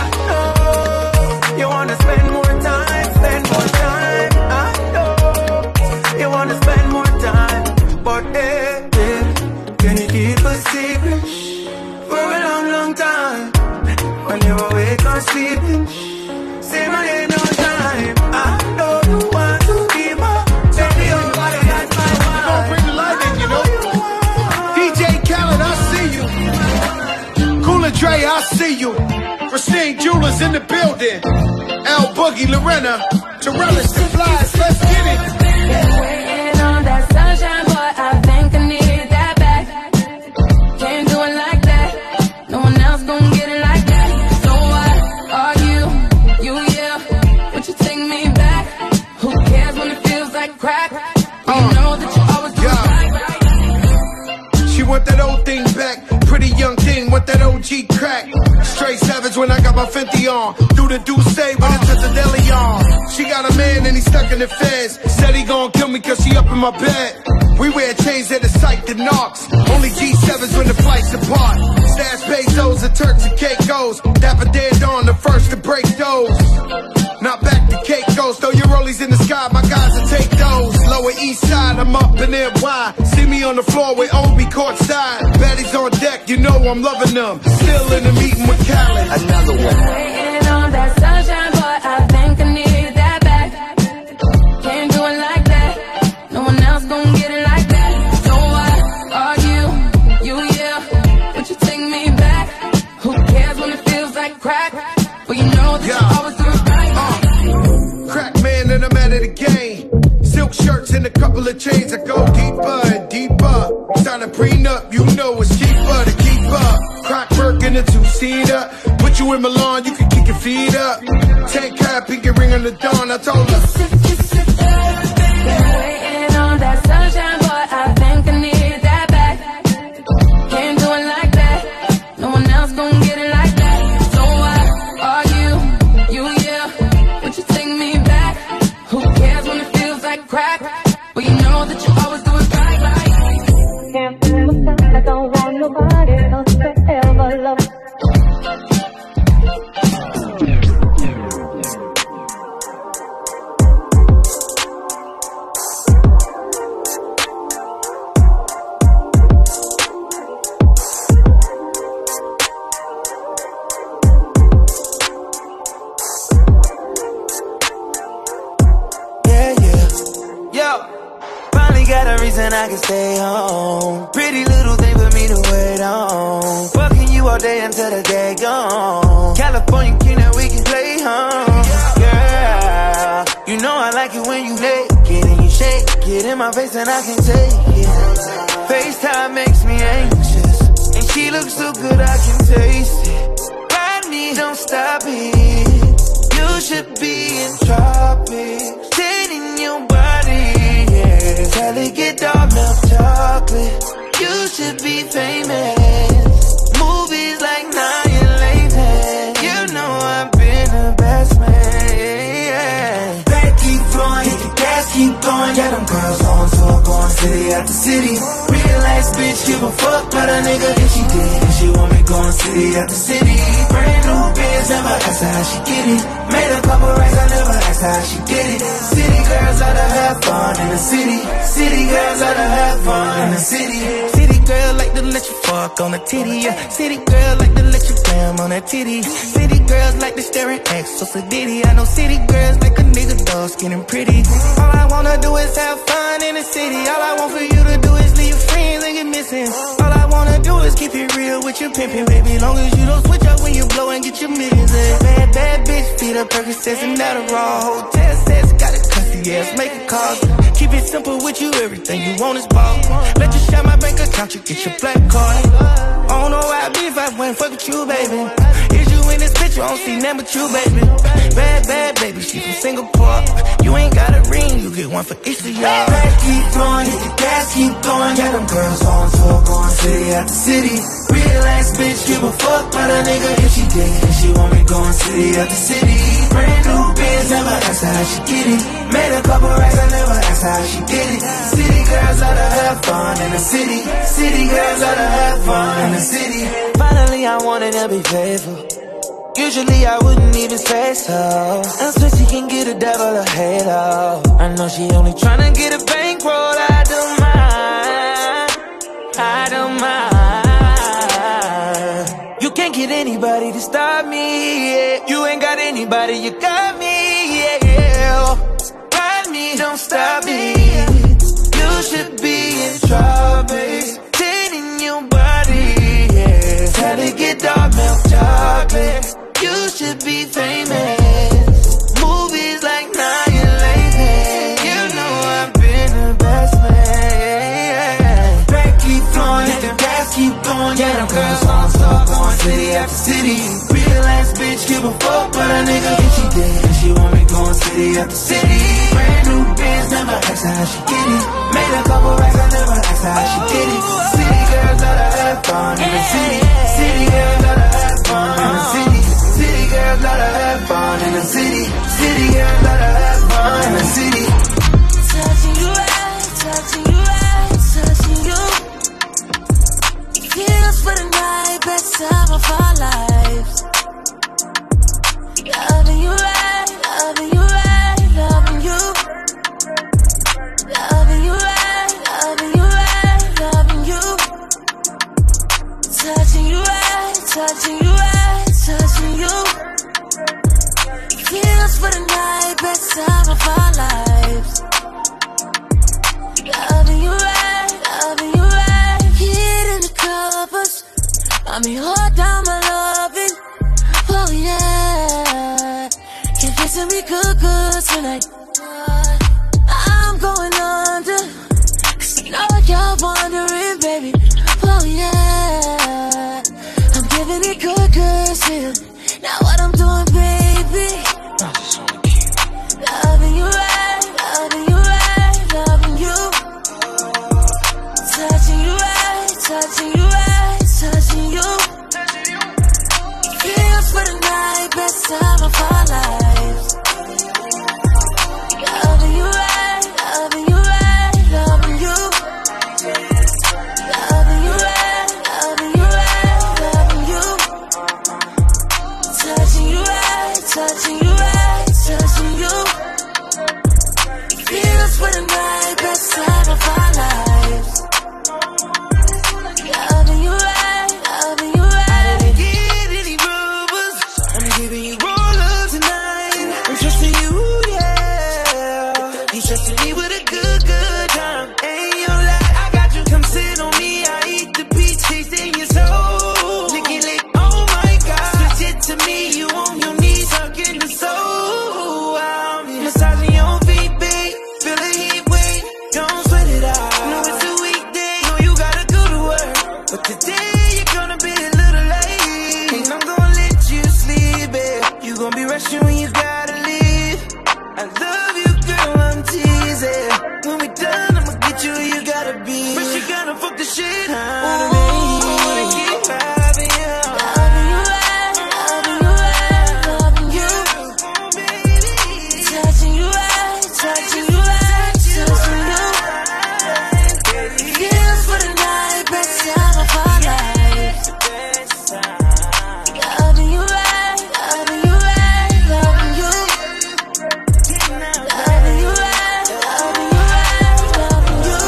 know you wanna spend more time, spend more time. I know you wanna spend more time. But hey, hey, can you keep a secret for a long, long time? When you're awake or sleeping, say my name no time. I know you want to be my baby, oh, but I got my wife.
Don't bring the light in, you know. D J Khaled, I see you. Cooler Dre, I see you. Christine Jewelers in the building. L Boogie, Lorena, Torellis, the Flies, let's get it.
Waiting on that sunshine, boy, I think I need that back. Can't do it like that. No one else gon' get it like that. So what are you? You, yeah. Would you take me back? Who cares when it feels like crack? You uh, know that you always do
yeah. Right. She want that old thing back. Pretty young thing, want that O G crack. Straight savage when I got my fifty on. Do the do say when it's at the deli on. She got a man and he stuck in the feds. Said he gon' kill me cause she up in my bed. We wear chains at the site that knocks. Only G sevens when the flights apart. Stash pesos and Turks and Caicos. Dapper dead on the first to break those. Not back to Caicos. Throw your rollies in the sky, my guys will take those. Lower east side, I'm up in N Y. See me on the floor with Obi courtside. Baddies on deck, you know I'm loving them. Still in the meeting with Khaled.
Another one. Waiting on that sunshine, boy, I think I need that back. Can't do it like that. No one else gon' get it like that. So what are you? You, yeah. Would you take me back? Who cares when it feels like crack? Well, you know that yeah. you always do it right.
Uh, crack man and I'm out of the game. Silk shirts and a couple of chains. I go deeper and deeper. Sign a prenup, you know it's cheaper to keep up. Crack work in a two-seater. Put you in Milan, you can kick your feet up. Tank cap, pinky ring on the dawn. I told her.
Waiting on that sunshine, boy, I think I need that back. Can't do it like that. No one else gon' get it like that. So what are you? You, yeah. Would you take me back? Who cares when it feels like crack? Well, you know that you always do it right, right. Can't feel myself, I don't want nobody else to ever love.
Reason I can stay home. Pretty little thing for me to wait on. Fucking you all day until the day gone. California king that we can play home. Girl, you know I like it when you naked and you shake it in my face and I can take it. FaceTime makes me anxious. tropics. Dating your body, yeah. Kelly get dark milk chocolate. You should be famous. Movies like Annihilation. You know I've been the best man, yeah. Back keep flowing, hit the gas, keep going. Yeah, them girls on tour, going city after city. Real ass bitch, give a fuck about a nigga if she did. And she want me going city after city. Brand new biz, never asked her how she get it. Made a couple racks, I never asked her how she did it. City girls ought to have fun in the city. City girls ought to have fun in the city. City girl like to let you fuck on the titty, yeah. City girl like to let you bam on that titty. City girls like to stare at X, so Diddy. I know city girls like a nigga dog skin and pretty. All I wanna do is have fun in the city. All I want for you to do is leave your friends and get missing. All I wanna do is keep it real with your pimpin', baby. Long as you don't switch up when you blow and get your millions. Eh. Bad, bad bitch, feed up Percocets and Adderall. Hotel sets, got a cussy ass, make a call. Keep it simple with you, everything you want is ball. Let you share my bank account, you get your black card. I don't know why I be if I went fuck with you, baby. Is you in this picture, I don't see nothing but you, baby. Bad, bad baby, she from Singapore. You ain't got a ring, you get one for each of y'all. Back keep flowing, hit the gas, keep going. Yeah, them girls on tour, going city after city. Real ass bitch, give a fuck about a nigga if she did. And she want me going city after city. Brand new biz, never asked her how she get it. Made a couple racks, I never asked her how she did it. City girls ought to have fun in the city. City girls ought to have fun in the city. Finally, I wanted to be faithful. Usually I wouldn't even say so. And so she can get a devil a halo. I know she only tryna get a bankroll. I don't mind, I don't mind. You can't get anybody to stop me, yeah. You ain't got anybody, you got me, yeah, yeah. Ride me, don't stop me. You should be in tropics. Dating your body, yeah. Try to get dark milk chocolate. You should be famous. Movies like Annihilation. You know I've been the best man. Back keep flowing, let the gas keep going. Yeah, them girls on tour, going city after city. Real ass bitch, give a fuck about a nigga if she did. And she want me going city after city. Brand new biz, never asked her how she get it. Made a couple racks, I never asked her how she did it. City girls oughta have fun in the city. City girls oughta have fun in the city. City girls oughta have fun in the city. City girls oughta have fun in the city.
Touching you right, touching you right, touching you. Feels for the night, best time of our lives. Loving you right, loving you right, loving you. Loving you right, loving you right, loving you. Touching you right, touching you right, touching you. Feels for the night, best time of our lives. Loving you right, loving you right. Hid in the covers, I mean hold down my loving. Oh yeah, confessing we good, good tonight. I'm going under, 'cause I know you're wondering, baby. Oh yeah, I'm giving it good, good still. Now what I'm doing, baby, loving you right, loving you right, loving you. Touching you right, touching you right, touching you. Feels for the night, best time of our lives.
I love you, girl, I'm teasing. When we done, I'ma get you, you gotta be. But you gotta fuck the shit out of me. I wanna keep having you.
Loving you right, loving you right, loving you. Touching you right, touching you right, touching you. Feels for the night, best time of our life. Loving you right, loving you right, loving you. Loving you right, loving you right, loving you.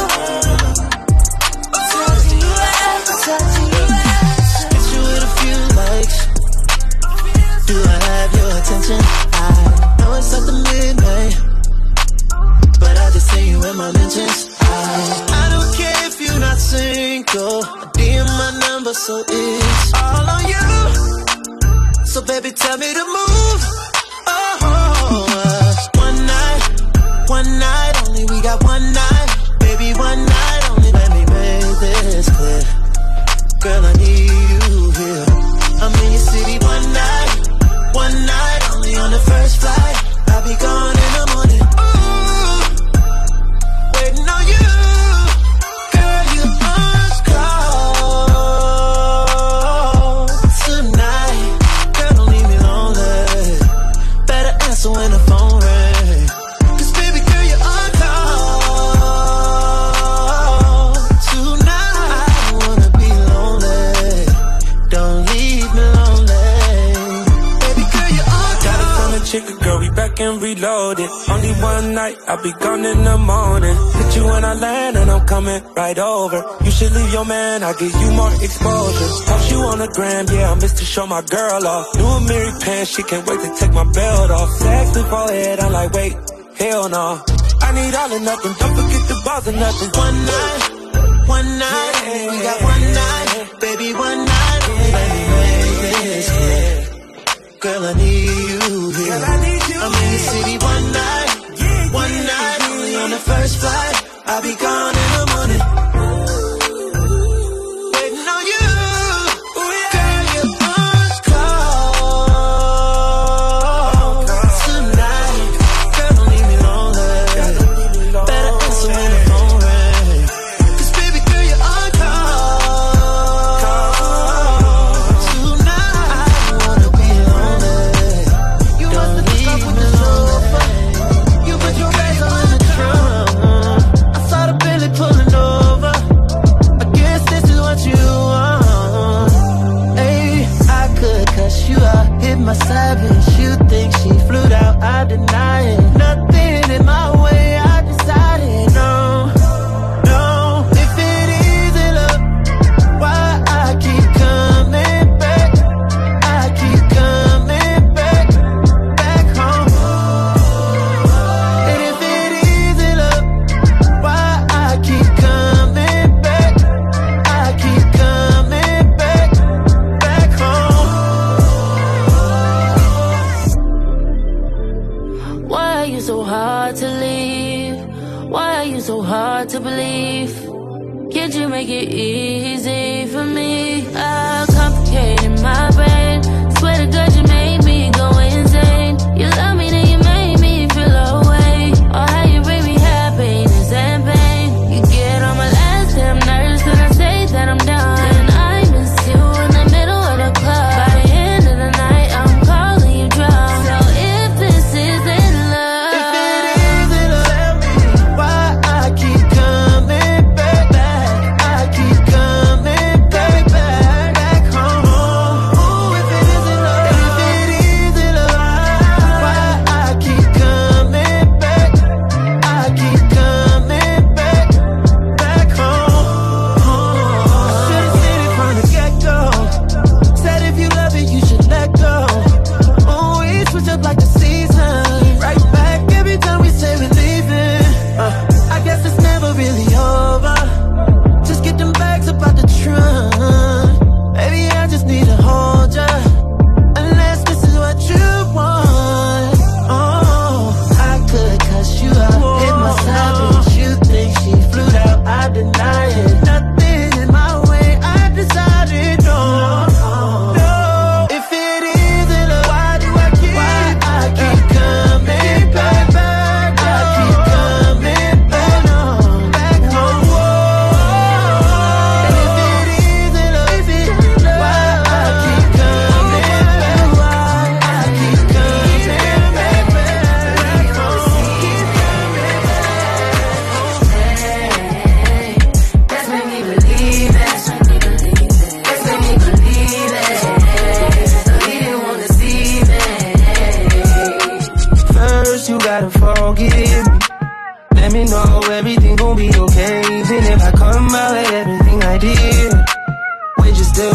Touching you right, touching you right.
Hit you with a few likes. Do I have your attention? I know it's after midnight, but I just see you in my mentions. I, I don't care if you're not single. I D M my number, so it's all on you. So baby, tell me to move. Oh, uh, one night, one night only. We got one night, baby, one night only. Let me make this clear, girl. I need you here. I'm in your city one night, one night only. On the first flight, I'll be gone in the morning. Ooh, waiting on you, girl. You must call tonight. Girl, don't leave me lonely. Better answer when the phone rings. 'Cause baby girl, you're on call tonight. I don't wanna be lonely. Don't leave me lonely. Baby girl, you're on call.
Got it from the chicken, girl, we back and reloaded. Only one night, I'll be gone in the morning. Hit you when I land and I'm coming right over. You should leave your man, I'll give you more exposure. Post you on the gram, yeah, I miss to show my girl off. New Mary pants, she can't wait to take my belt off. Sex before head, I'm like, wait, hell no. I need all or nothing, don't forget the balls or nothing.
One night, one night, we got one night, baby, one night. Let me make this clear, girl, I need you here. I'm in the city one night, one night, only on the first flight. I'll be gone in the morning. Waiting on you, girl, you must call tonight. Girl, don't leave me lonely. Better answer when the phone rings. 'Cause baby girl, you're on call tonight. I don't wanna be lonely. You must have took off with the sofa. You put your bags on in the trunk. I saw the Billy pulling over. I guess this is what you want. Hey, I could cuss you out, hit my savage. You think she flew out, I deny it. Nothing in my way, I decided no, no. If it isn't love, why I keep coming back? I keep coming back, back home. And if it isn't love, why I keep coming back? I keep coming back, back home.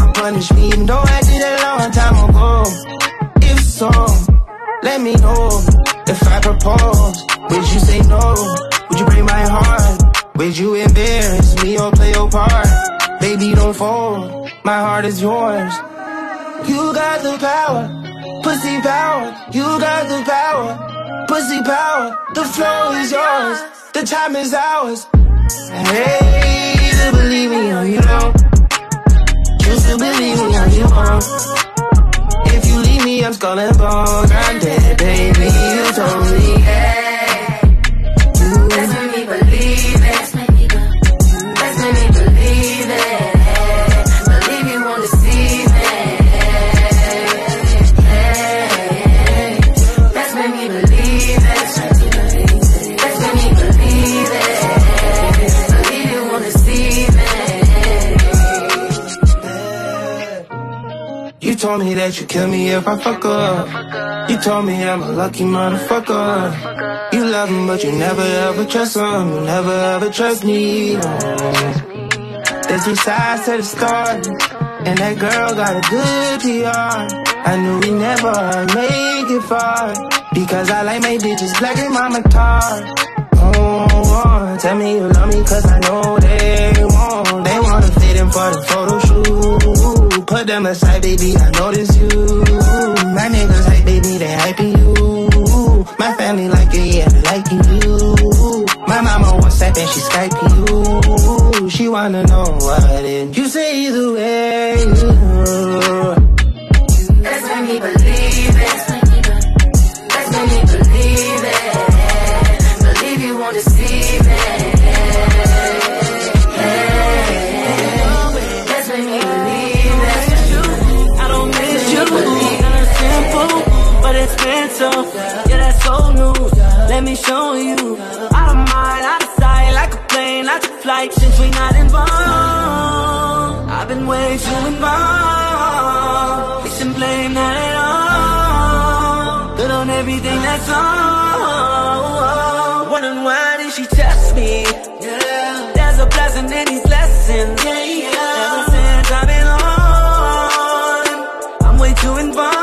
never punish me, even though I did it a long time ago. If so, let me know. If I propose, would you say no? Would you break my heart? Would you embarrass me or play your part? Baby, don't fold, my heart is yours. You got the power, pussy power. You got the power, pussy power. The flow is yours, the time is ours. Hey, to believe me on you know. Choose to believe me on you want. If you leave me, I'm skull and bones. I'm dead, baby, you told me, hey.
That's when me believe it. That's when me believe it. Believe you wanna see me. Hey, that's when me believe it. That's when me believe it. Believe you wanna see me.
You told me that you kill me if I fuck up. You told me I'm a lucky motherfucker. You love him, but you never ever trust him. You never ever trust me. There's two sides to the story, and that girl got a good P R. I knew we never make it far, because I like my bitches black and mama tar. Oh, oh, tell me you love me, cause I know they won't. They wanna fit in for the photo shoot. Put them aside, baby, I notice you. My niggas hype, baby, they hyping you. My family like it, yeah, they liking you. My mama WhatsApp and she Skyping you. She wanna know what it. You say either way.
That's when me believe it. That's when me believe it. Believe you wanna see me. That's when me believe it.
I don't miss you. Kinda simple, but expensive. Yeah, that's old news. Let me show you. Out of mind, out of sight, like a plane, out to flight. Since we not involved, I've been way too involved. We shouldn't blame that at all. Good on everything that's on. Wondering why did she test me? Yeah, there's a blessing in these lessons. Yeah, yeah. Ever since I've been on, I'm way too involved.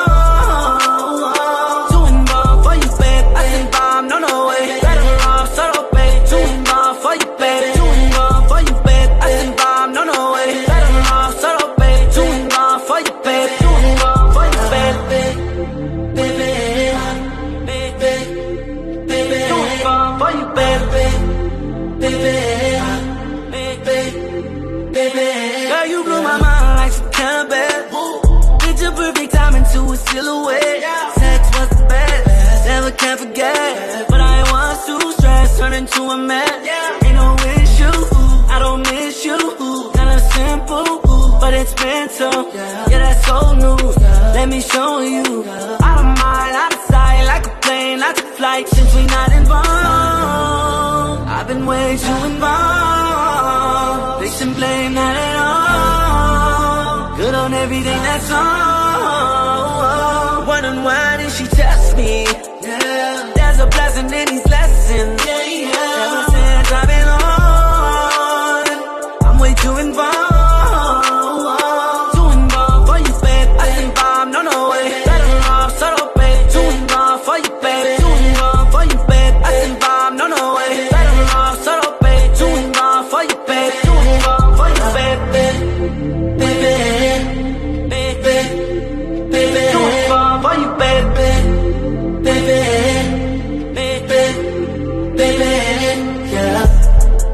Too involved for you, babe. I think bomb, no, no way. Better off, subtle, babe. Too involved for you, babe. Too involved for you, babe. I think bomb, no, no way. Better off, subtle, babe. Too involved for you, babe. Too involved for you, babe. Baby, baby, baby. Too involved for you, babe. Baby, baby, baby. Girl, you blew my mind like some Campbell. Picture perfect time into a silhouette. Sex was the best, never can forget. But I ain't want to stress, turn into a mess. Ain't no issue, I don't miss you. Kinda simple, but expensive. Yeah, that's old news. Let me show you. Out of mind, out of sight, like a plane, out to flight. Since we not involved, I've been way too involved. They shouldn't blame that at all. Good on everything that's on. Wondering why did she test me? Yeah, there's a blessing in these lessons. Yeah, yeah. Ever since I've been on, I'm way too involved. Too involved for you, babe. I think bomb, no, no way. Better off, subtle, babe. Too involved for you, babe. Too involved for you, babe. I think bomb, no, no way. Better off, subtle, babe. Too involved for you, babe. Too involved for you, babe. Baby, baby, baby. Too involved for you, baby. Baby, baby, baby. Yeah.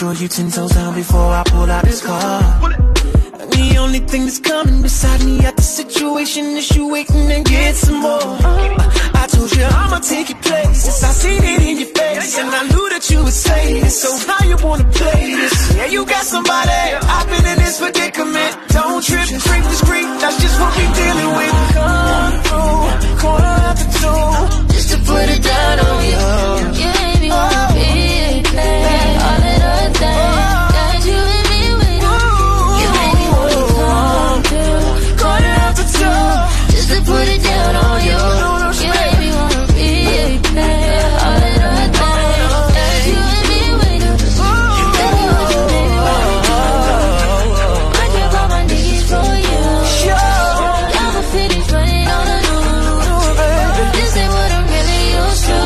sure you ten toes down before I pull out this car. And the only thing that's coming beside me at the situation is you waiting and get some more. uh, I told you I'ma take your places, I seen it in your face, and I knew that you would say this. So how you wanna play this? Yeah, you got somebody, I've been in this predicament. Don't trip, creep the street, that's just what we dealing with. Come through, quarter after two, just to put it down on you.
You made me wanna be there all of the time. Got you and me waiting. You made me wanna come through, quarter after two, just to put it down on you. You made me wanna be there all of the time. Got you and me waiting. Tell me what you made me wanna do. I drop all my niggas for you. Got my fitties running on the news. This ain't what I'm really used to.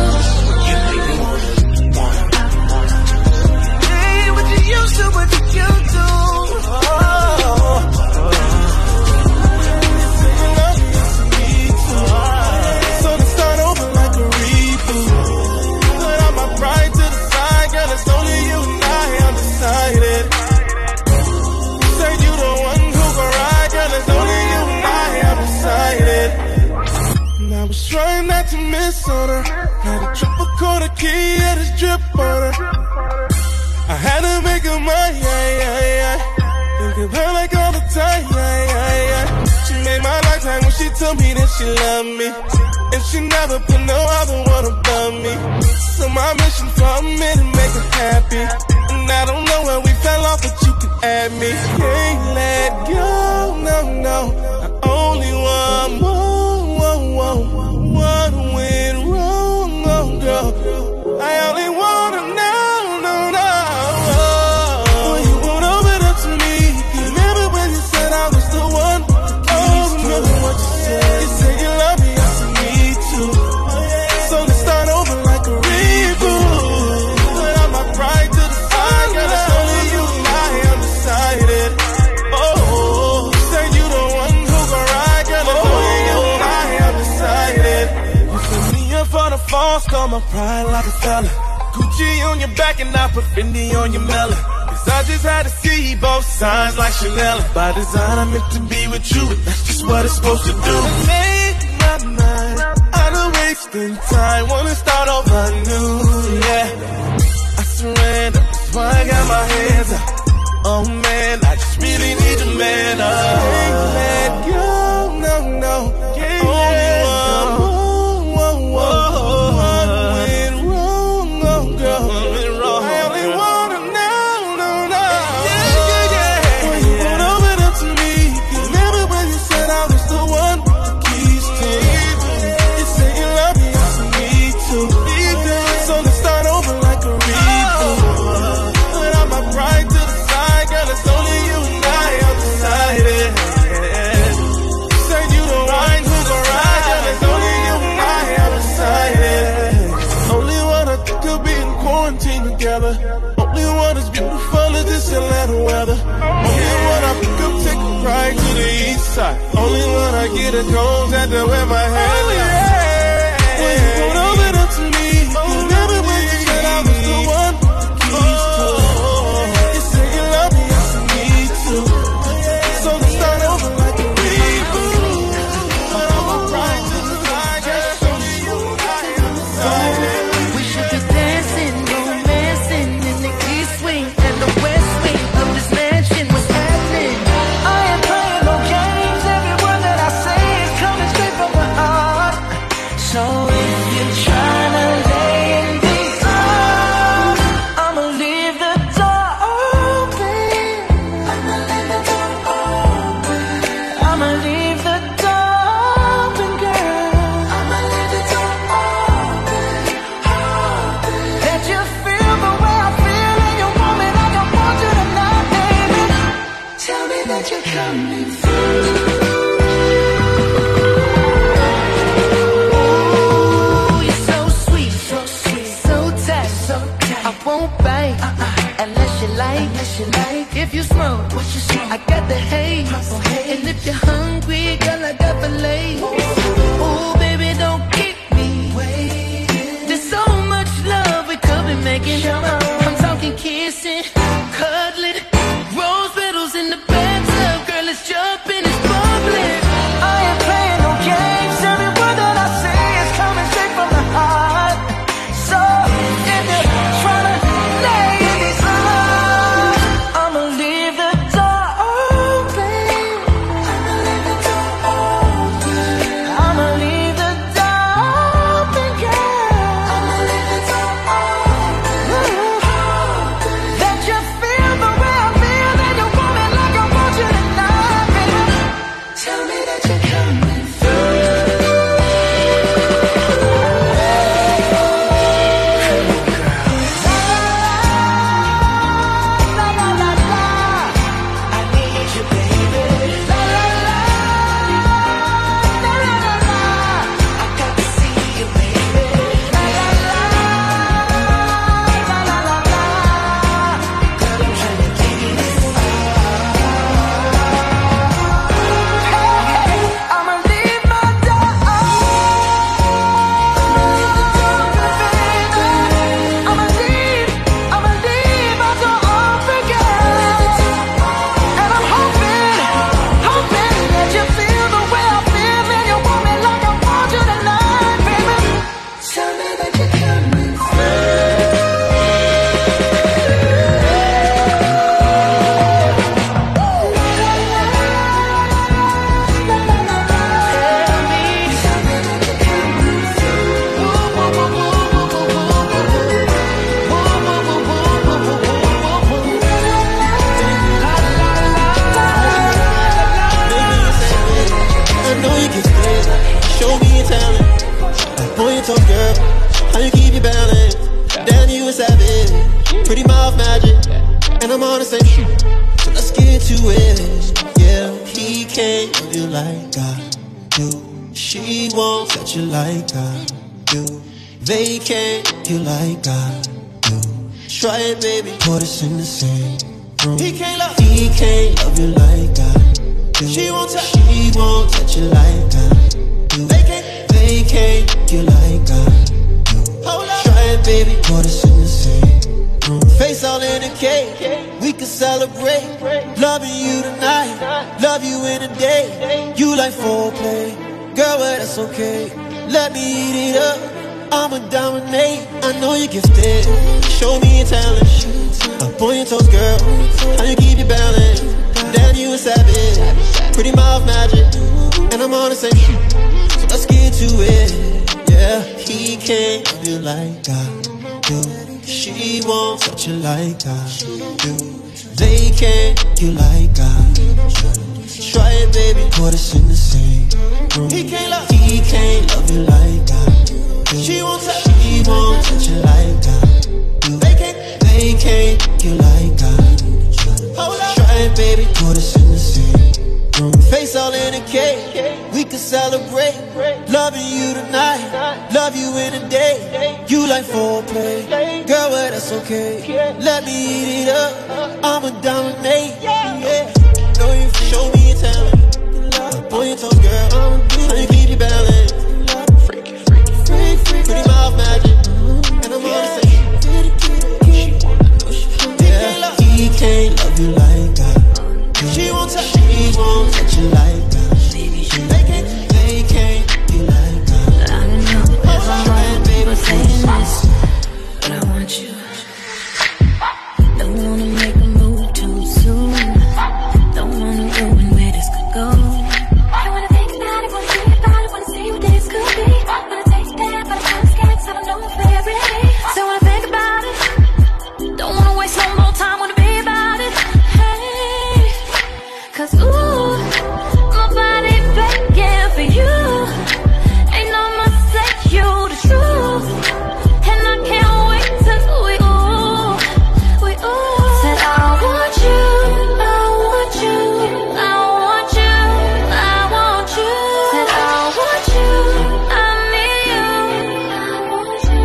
Hey, what you used to, what you used to.
So to start over like a reboot. Put all my pride to the side, girl, it's only you and I undecided. Say you the one who gon' ride, girl, it's only you and I have decided. And I was trying not to miss on her. Had a triple quarter key, had this drip on her. I had to make her mine, yeah, yeah, yeah. Think of her like all the time, yeah, yeah, yeah. She made my lifetime when she told me that she loved me, and she never put no other one above me. So my mission for a minute, make her happy. And I don't know where we fell off, but you can add me. Can't let go, no, no. I only want more, whoa, whoa. What went wrong, oh girl? I only wanna know, no, no. When you won't open up to me, remember when you said I was the one? Oh, remember what you said? You said you love me, I said me too. So let's start over like a reboot. Put all my pride to the side, girl, it's only you and I undecided. Oh, say you the one who gon' ride, girl, it's only you and I undecided. You set me up for the false, call my pride like a fella. Gucci on your back and I put Fendi on your melon. Cause I just had to see both sides like Chanel. By design I meant to be with you, and that's just what it's supposed to do. I made my mind, I done wasting time, wanna start over new, yeah. I surrender, that's why I got my hands up. Oh man, I just really need a man up. Can't let go, no, no. Can't only one more, whoa, whoa. What went wrong, oh girl? What went wrong? I only wanna know, no, no. Yeah, yeah, yeah. When you won't open up to me, remember when you said I was the one? The keys to you said you love me, I said me too. So let's start over like a reboot. Put all my pride to the side, girl, it's only you and I undecided. Say you the one who gon' ride, girl, it's only you and I undecided. Only one I think of being quarantined together. Only one as beautiful as this Atlanta weather. Only one I pick up, take a ride to the east side. Only one I get a goes at to wear my hair. Oh, yeah. When you won't open up to me, remember when you said I was the one? The keys to you said you love me, I said me too. So let's start over like a reboot. Put all my pride to the side, girl, it's only you and I undecided.
We should be dancing, romancing in the east wing and the west wing of this mansion. What's happening? I ain't playing no games. Every word that I say is coming straight from my heart. So if you're trying to lay in these arms, I'ma leave the door open. I'ma leave the door open. I'ma leave the door open, girl. I'ma leave the door open. That you feel the way I feel and you want me like I want you tonight, baby. Tell me that you're coming through. Ooh, you're so sweet, so sweet, so tight, so tight. I won't bite uh-uh. unless you like, unless you like. If you smoke, what you smoke? I got the haze. And if you're hungry, girl, I got filet. Ooh, baby, don't keep me waiting. There's so much love we could be making. I'm talking kissing.
to it. Yeah, he can't love you like I do. She won't touch you like I do. They can't love you like I do. Try it, baby, put us in the same room. He can't love, he can't love you like I do. She won't touch, she won't touch you like I do. They can't, they can't love you like I do. Hold up. Try it, baby, put us in the same room. Face all in a cake, we can celebrate. Loving you tonight, love you in a day. You like foreplay, girl, well that's okay. Let me eat it up, I'ma dominate. I know you're gifted, show me your talent. Up on your toes, girl, how you keep your balance. Damn, you a savage, pretty mouth magic. And I'm on the same shit, so let's get to it. Yeah, he can't love you like I do. She won't touch you like I do. They can't love you like I do. Try it, baby, put us in the same room. He can't love, he can't love you like I do. She won't touch, she won't touch you like I do. They can't, they can't love you like I do. Hold up. Try it, baby, put us in the same room. Face all in a cake, we can celebrate. Loving you tonight, love you in a day. You like foreplay, girl, well that's okay. Let me eat it up, I'ma dominate. Yeah, know you show me your talent. Boy, you toes, girl, how you keep your balance. Freaky, freaky, freaky, freaky, pretty mouth magic. And I'm on the same. Yeah, he can't love you like I do. She won't touch, she won't touch you like I do. They can't, they can't be like I do.
I don't know if I'm wrong for saying this, but I want you. Don't wanna make a move too soon. Don't wanna ruin where this could go. I wanna think about it, wanna think about it, wanna see what this could be. Wanna taste that, but I'm scared, so I don't know if they're ready. So I wanna think about it. Don't wanna waste no more time, wanna be about it. Hey, cause ooh, my body begging for you. Ain't no mistake, you the truth. And I can't wait till we ooh, we ooh. Said I want you, I want you, I want you, I want you. Said I want you, I need you, I want you.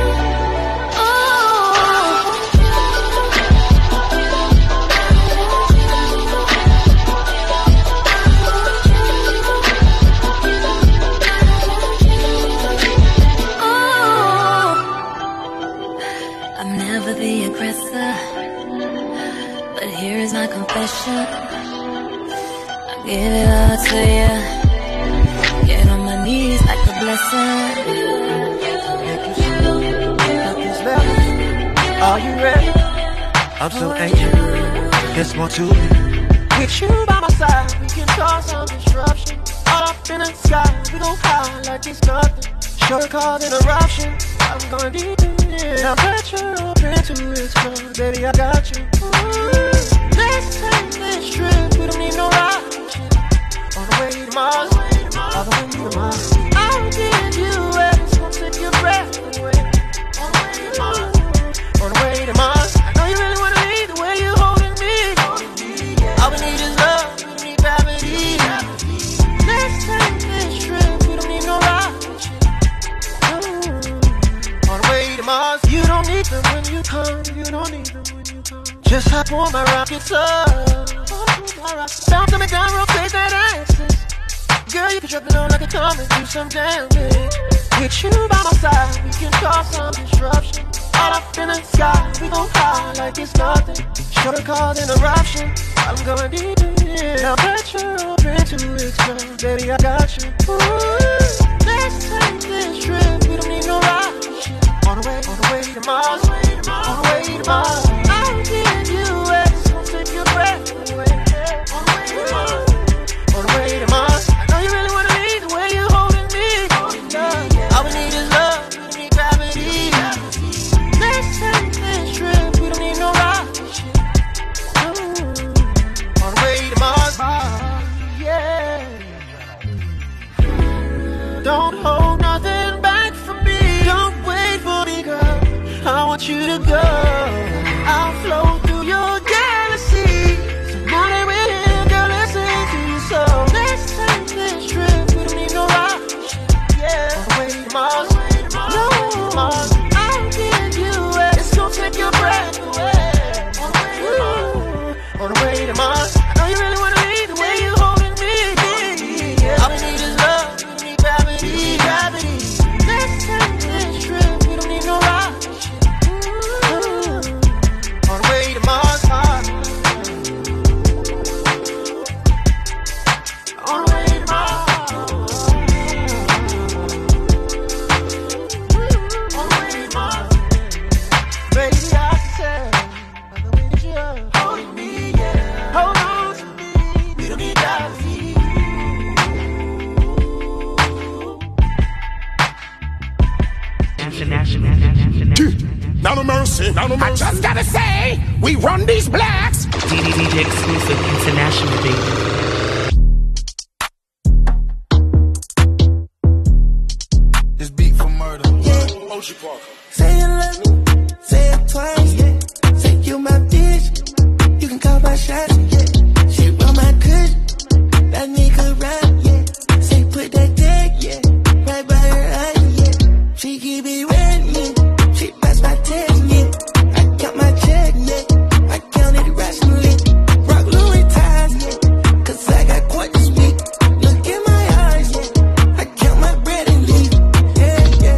I'm never the aggressor, but here is my confession. I give it all to you. Get on my knees like a blessing.
Are you ready? I'm so anxious, there's more to me. With you by my side, we can cause some disruption. All up in the sky, we gon' high like it's nothing. Sure cause interruption, I'm gonna deep in it. I bet you're open to explore, baby, I got you. Ooh, let's take this trip, we don't need no ride. On the way to Mars, all the way to Mars. I'll give you X, won't take your breath away. On the way to Mars, on the way to Mars. I know you really wanna leave the way you're holding me. All we need is love, we don't need gravity. Let's take this trip, we don't need no ride. On the way to Mars, you don't need them when you come. You don't need them when you come. Just hop on my rockets up. Bounce to me down real quick, that access. Girl, you can drop it on like a tongue and do some damage. With you by my side, we can cause some disruption. All up in the sky, we gon' high like it's nothing. Sure to cause interruption, I'm going deep in it. I bet you're open to explore, baby, I got you. Ooh, let's take this trip, we don't need no ride. On the way, on the way to Mars, on the way to Mars. I'll give you X, won't take your breath away. On the way to Mars, on the way to Mars. I know you really wanna leave the way you're holding me. All we need is love, we don't need gravity. Let's take this trip, we don't need no ride. Ooh, on the way to Mars, yeah. Don't hold nothing back from me. Don't wait for me, girl. I want you to go. I'll
I just gotta say, we run these blacks.
D J exclusive international, baby.
Say you love me, say it twice, yeah. Say you my bitch, you can call my shots, yeah. She run my kush, that nigga rap, yeah. Say put that tag, yeah, right by her eyes, yeah. She keep it wet, yeah. She pass my test, yeah. I count my check, yeah. I count it rationally. Rock Louis ties, yeah. Cause I got quite this week. Look in my eyes, yeah. I count my bread and leave, yeah, yeah.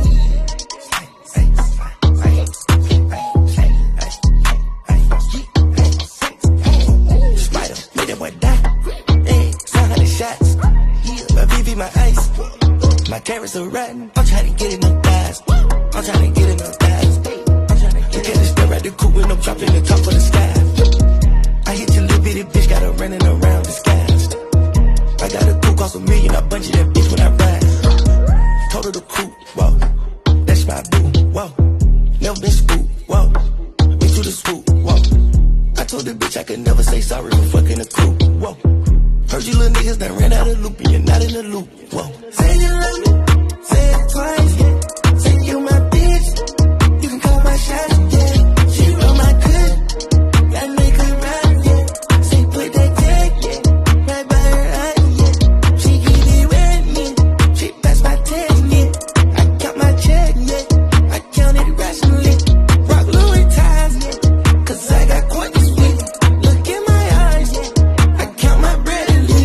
My ice, my carrots are rotten. I'm trying to get in the thighs. I'm trying to get in the thighs. I'm trying to get in the stare at the coupe when I'm dropping the top of the sky. I hit your little bitty bitch, got her running around disguised. I got a coupe, cost a million. I bungee that bitch when I ride. Told her the coupe, whoa, that's my boo, whoa. Never been spooked, whoa. Been to the swoop, whoa. I told the bitch I could never say sorry for fucking a coupe, whoa. Heard you little niggas that ran out of the loop and you're not in the loop. Whoa. Say you love me, say it twice, yeah. Say you my bitch, you can call my shots, yeah. She run my good, that nigga rap, yeah. Say put that tag, yeah, right by her eyes, yeah. She keep it with me, she pass my test, yeah. I count my check, yeah. I count it rationally. Rock Louis ties, yeah. Cause I got quite this week. Look in my eyes, yeah. I count my bread.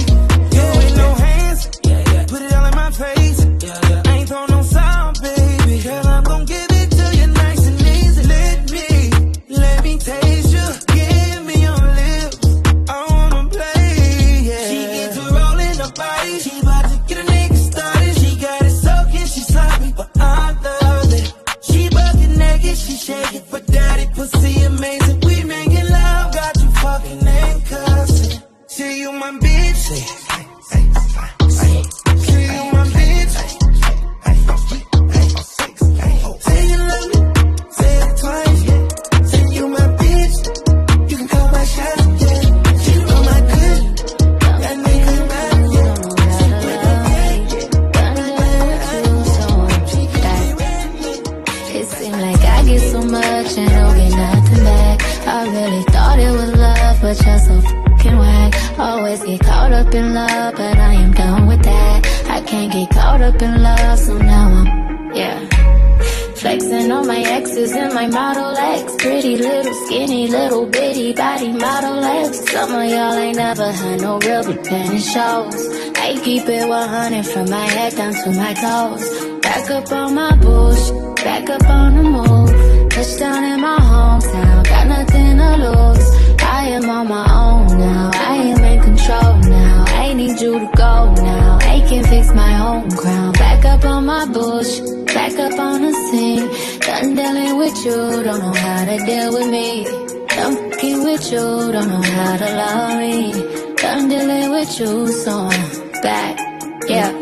Shows. I keep it one hundred from my head down to my toes. Back up on my bullshit, back up on the move. Touchdown in my hometown, got nothing to lose. I am on my own now, I am in control now. I need you to go now, I can fix my own crown. Back up on my bullshit, back up on the scene. Done dealing with you, don't know how to deal with me. Done fucking with you, don't know how to love me. Done dealing with you, so I'm back, yeah.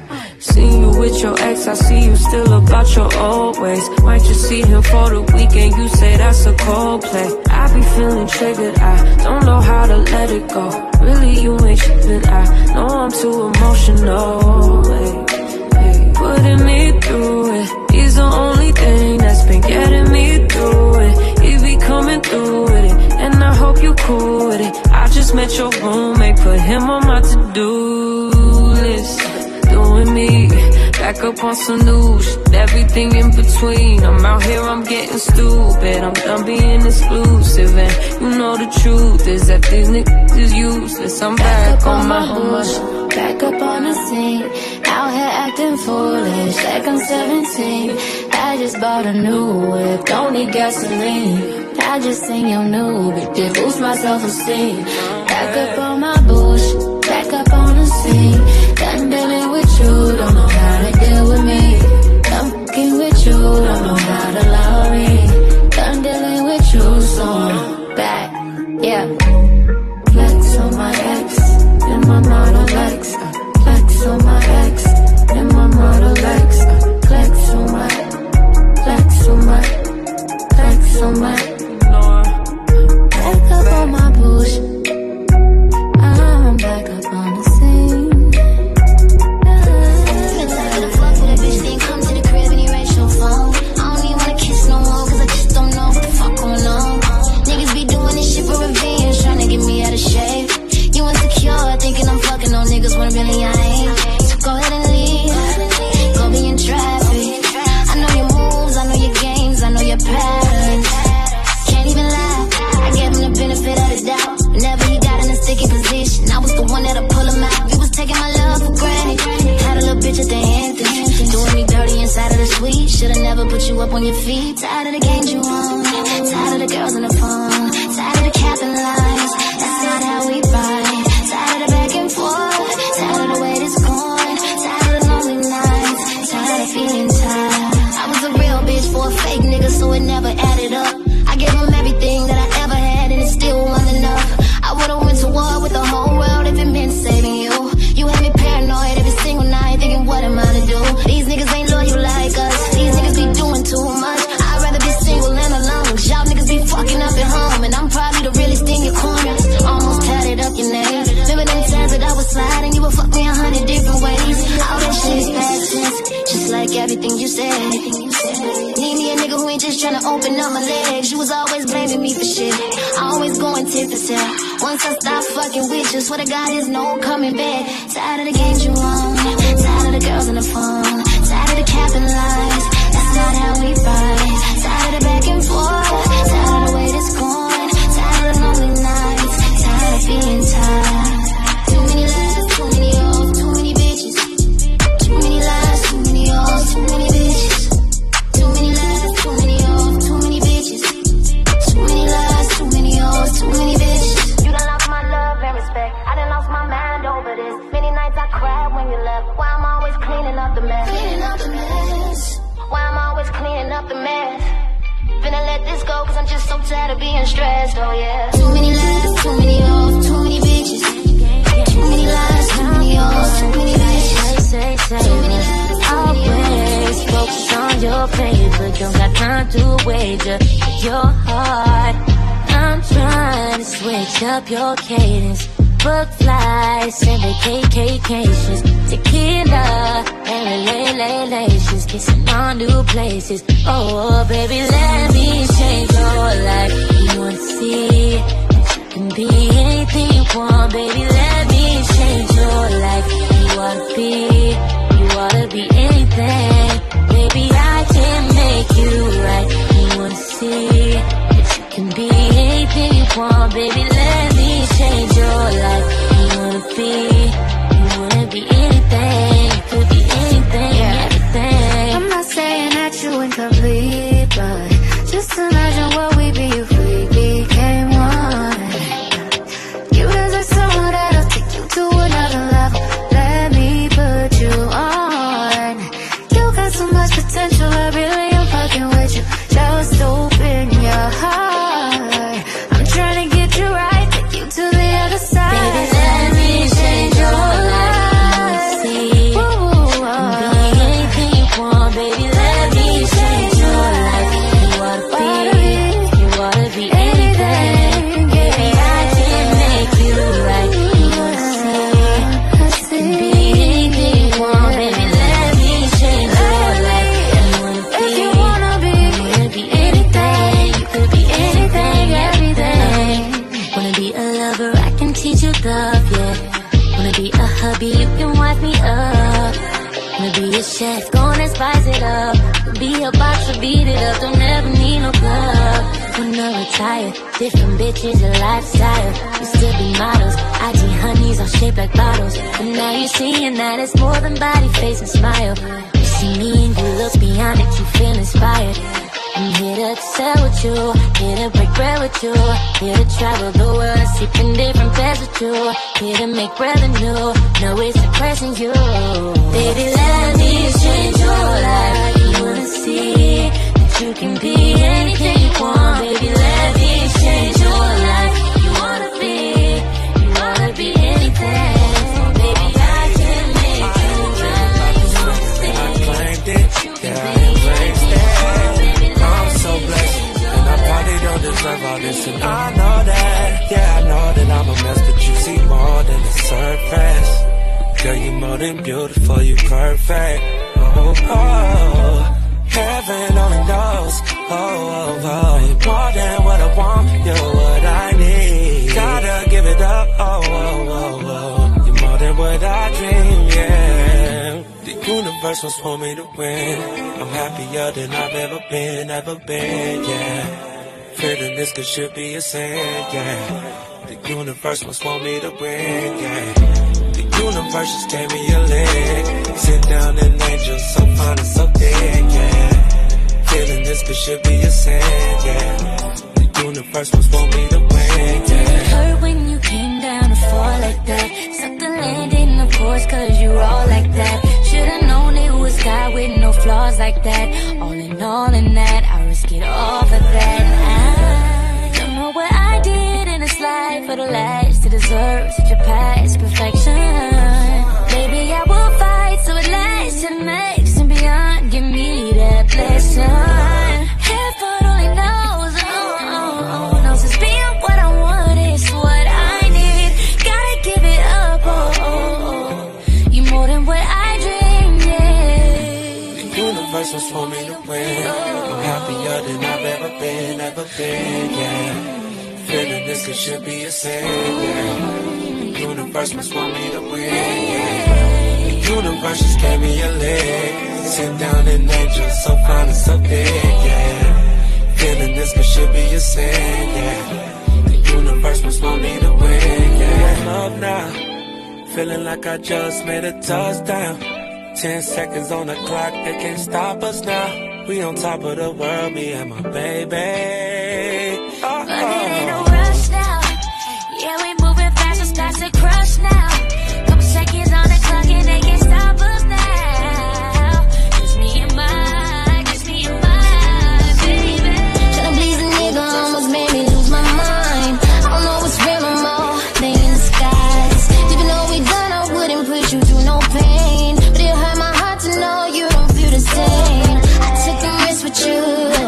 Seen you with your ex, I see you still about your old ways. Might just see him for the weekend, you say that's a cold play. I be feeling triggered, I don't know how to let it go. Really, you ain't shipping, I know I'm too emotional. Hey, hey. Putting me through it, he's the only thing that's been getting me through it. He be coming through with it, and I hope you cool with it. I just met your roommate, put him on my to-do list. Doing me, back up on some new shit, everything in between. I'm out here, I'm getting stupid, I'm done being exclusive. And you know the truth is that these niggas is useless. I'm back, back on my bush,
back up on the scene. Out here acting foolish, like I'm seventeen. I just bought a new whip, don't need gasoline. I just seen your new bitch, it boosts my self-esteem. Back up on my bullshit, back up on the scene. Done dealing with you, don't know how to deal with me. Done fucking with you, don't know how to love me. Done dealing with you, so I'm back, yeah. Flex on my ex, in my Model X. Flex on my ex, in my Model X. Flex on my, flex on my, flex on my on niggas when really I ain't. So go ahead and leave. Go be in traffic. I know your moves, I know your games, I know your patterns. Can't even lie, I gave him the benefit of the doubt. Whenever he got in a sticky position, I was the one that'll pull him out. You was taking my love for granted. Had a little bitch at the anthem, doing me dirty inside of the suite. Should've never put you up on your feet. Tired of the games you on, tired of the girls on the phone, tired of the capping lines. That's not how we ride. Tired of the back and forth, tired of the way this going, tired of the lonely nights, tired of feeling tired. I was a real bitch for a fake nigga, so it never added up. I gave him everything that I ever had, and it still wasn't enough. I would've went to war with the whole world if it meant saving you. You had me paranoid every single night, thinking what am I to do? These niggas ain't loyal like us. These niggas be doing too much. I'd rather be single and alone. Y'all niggas be fucking up at home, and I'm probably the realest in your corner. Almost tatted up your name. Remember them times that I was sliding, you would fuck me a hundred different ways. All that shit is past tense, just like everything you said. Need me a nigga who ain't just tryna open up my legs. You was always blaming me for shit, always going tit for tat. Once I stop fucking with you, swear to God there's no coming back. Tired of the games you on, tired of the girls on the phone, tired of the capping lies. That's not how we ride. Tired of the back and forth, tired of the way this going, tired of the lonely nights, tired of feeling tired. Too many lies, too many hoes, too many bitches. Too many lies, too many hoes, too many bitches. Too many lies, too many hoes, too many bitches. Too many lies, too many hoes, too many bitches. You done lost my love and respect. I done lost my mind over this. Many nights I cried when you left. Why I'm always cleaning up the mess? Cleaning up the mess. Why I'm always cleaning up the mess? Finna let this go, cause I'm just so tired of being stressed, oh yeah. Too many lies, too many hoes, too many bitches. Too many lies, too many hoes, too many bitches.
Say, say, say, always focus on your paper. Don't got time to wager your heart. I'm trying to switch up your cadence. Book flights and vacations, tequila and relations, kissing on new places. Oh, baby, let me change your life. You wanna see that you can be anything you want, baby. Let me change your life. You wanna be, you wanna be anything, baby. I can make you right. You wanna see that you can be anything you want, baby. Let me change your life. You wanna be, you wanna be anything. You could be anything, yeah. Everything.
I'm not saying that you incomplete, but just imagine what we'd be if we became one. You deserve someone that'll take you to another level. Let me put you on. You got so much potential, I really am fucking with you. Just open your heart. I'm trying to get you right, take you to the other side.
Baby, let me change your life. You wanna see, you can be anything you want, baby. Let me change your life. You wanna be, you wanna be anything, baby. I can make you right. You wanna see, you can be anything you want, baby. Let me change your life. You wanna be, you wanna be anything. You could be anything, everything. Wanna be a lover, I can teach you love, yeah. Wanna be a hubby, you can wipe me up. Wanna be a chef, gonna spice it up. Be a boxer, beat it up, don't ever need no glove. Wanna retire, different bitches, a lifestyle. You still be models, I G honeys all shaped like bottles. But now you're seeing that it's more than body, face, and smile. You see me and you look beyond it, you feel inspired. I'm here to sell with you, here to break bread with you, here to travel the world and sleep in different beds with you, here to make revenue, no it's impressing you. Baby, let me change your life. You wanna see that you can be anything you want, baby, let me change your life. You wanna be, you wanna be anything, baby, I can make you right. You wanna stay, I claimed it, yeah, I embraced it. I'm so blessed, and I probably don't deserve all this, and I know that, yeah, I know that I'm a mess, but you see more than the surface. Girl, you more than beautiful, you perfect. Oh, oh, heaven only knows. Oh, oh, oh, you're more than what I want, you're what I need. Gotta give it up. Oh, oh, oh, oh, you're more than what
universe was for me to win. I'm happier than I've ever been, ever been, yeah. Feeling this could should be a sin, yeah. The universe must want me to win, yeah. The universe just gave me a leg. Sit down and angel, so fine and so dead, yeah. Feeling this could should be a sin, yeah. The universe must want me to win, yeah.
It hurt when you came down to fall like that. Suck the landing, of course, cause you all like that. Should've known it was God with no flaws like that. All in all in that, I risk it all for that. I don't know what I did in this life for the last to deserve such a past perfection. Maybe I will fight so it lasts to the next and beyond. Give me that blessing. Heaven only knows, oh, oh, oh, knows it's being what I want is what I need. Gotta give it up, oh, oh, oh. You more than what I dreamed, yeah.
The universe was for me to win. I'm happier than I've ever been, ever been, yeah. Feeling this it should be a sin, yeah. The universe must want me to win, yeah. The universe just gave me a leg. Sit down and angel, so fine and so big, yeah. Feeling this it should be a sin, yeah. The universe must want me to win, yeah. Love now, feeling like I just made a touchdown. Ten seconds on the clock, they can't stop us now. We on top of the world, me and my baby. Oh,
but it ain't no rush now. Yeah, we moving fast, it's starts to crush now. Couple seconds on the clock and they can't stop us now. Just me and my, just me and my baby. Tryna please a nigga almost made me lose my mind. I don't know what's real no more, they in disguise. Even though we done, I wouldn't put you through no pain. But it hurt my heart to know you don't feel the same. I took a risk with you.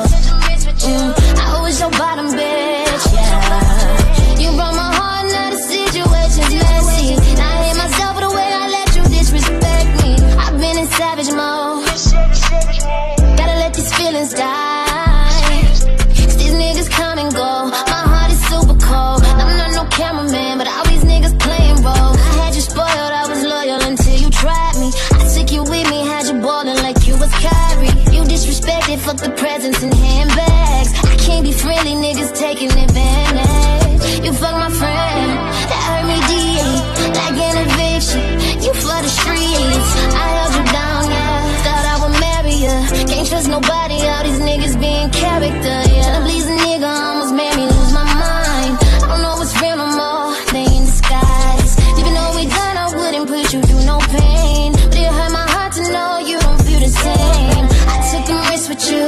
Mm, I was your bottom bitch, yeah. You broke my heart, now the situation's messy. Now I hate myself for the way I let you disrespect me. I've been in savage mode. Gotta let these feelings die. Cause these niggas come and go. My heart is super cold. I'm not no cameraman, but all these niggas playing roles. I had you spoiled, I was loyal until you tried me. I took you with me, had you ballin' like you was Kyrie. You disrespected, fuck the presents and handbags. I can't be friendly, niggas taking advantage. You fuck my friend, that hurt me deep, like an eviction. You for the streets, I held you down, yeah. Thought I would marry ya. Can't trust nobody, all these niggas being character, yeah. To please a nigga almost made me lose my mind. I don't know what's real no more, they in disguise. Even though we done, I wouldn't put you through no pain. But it hurt my heart to know you don't feel the same. I took a risk with you.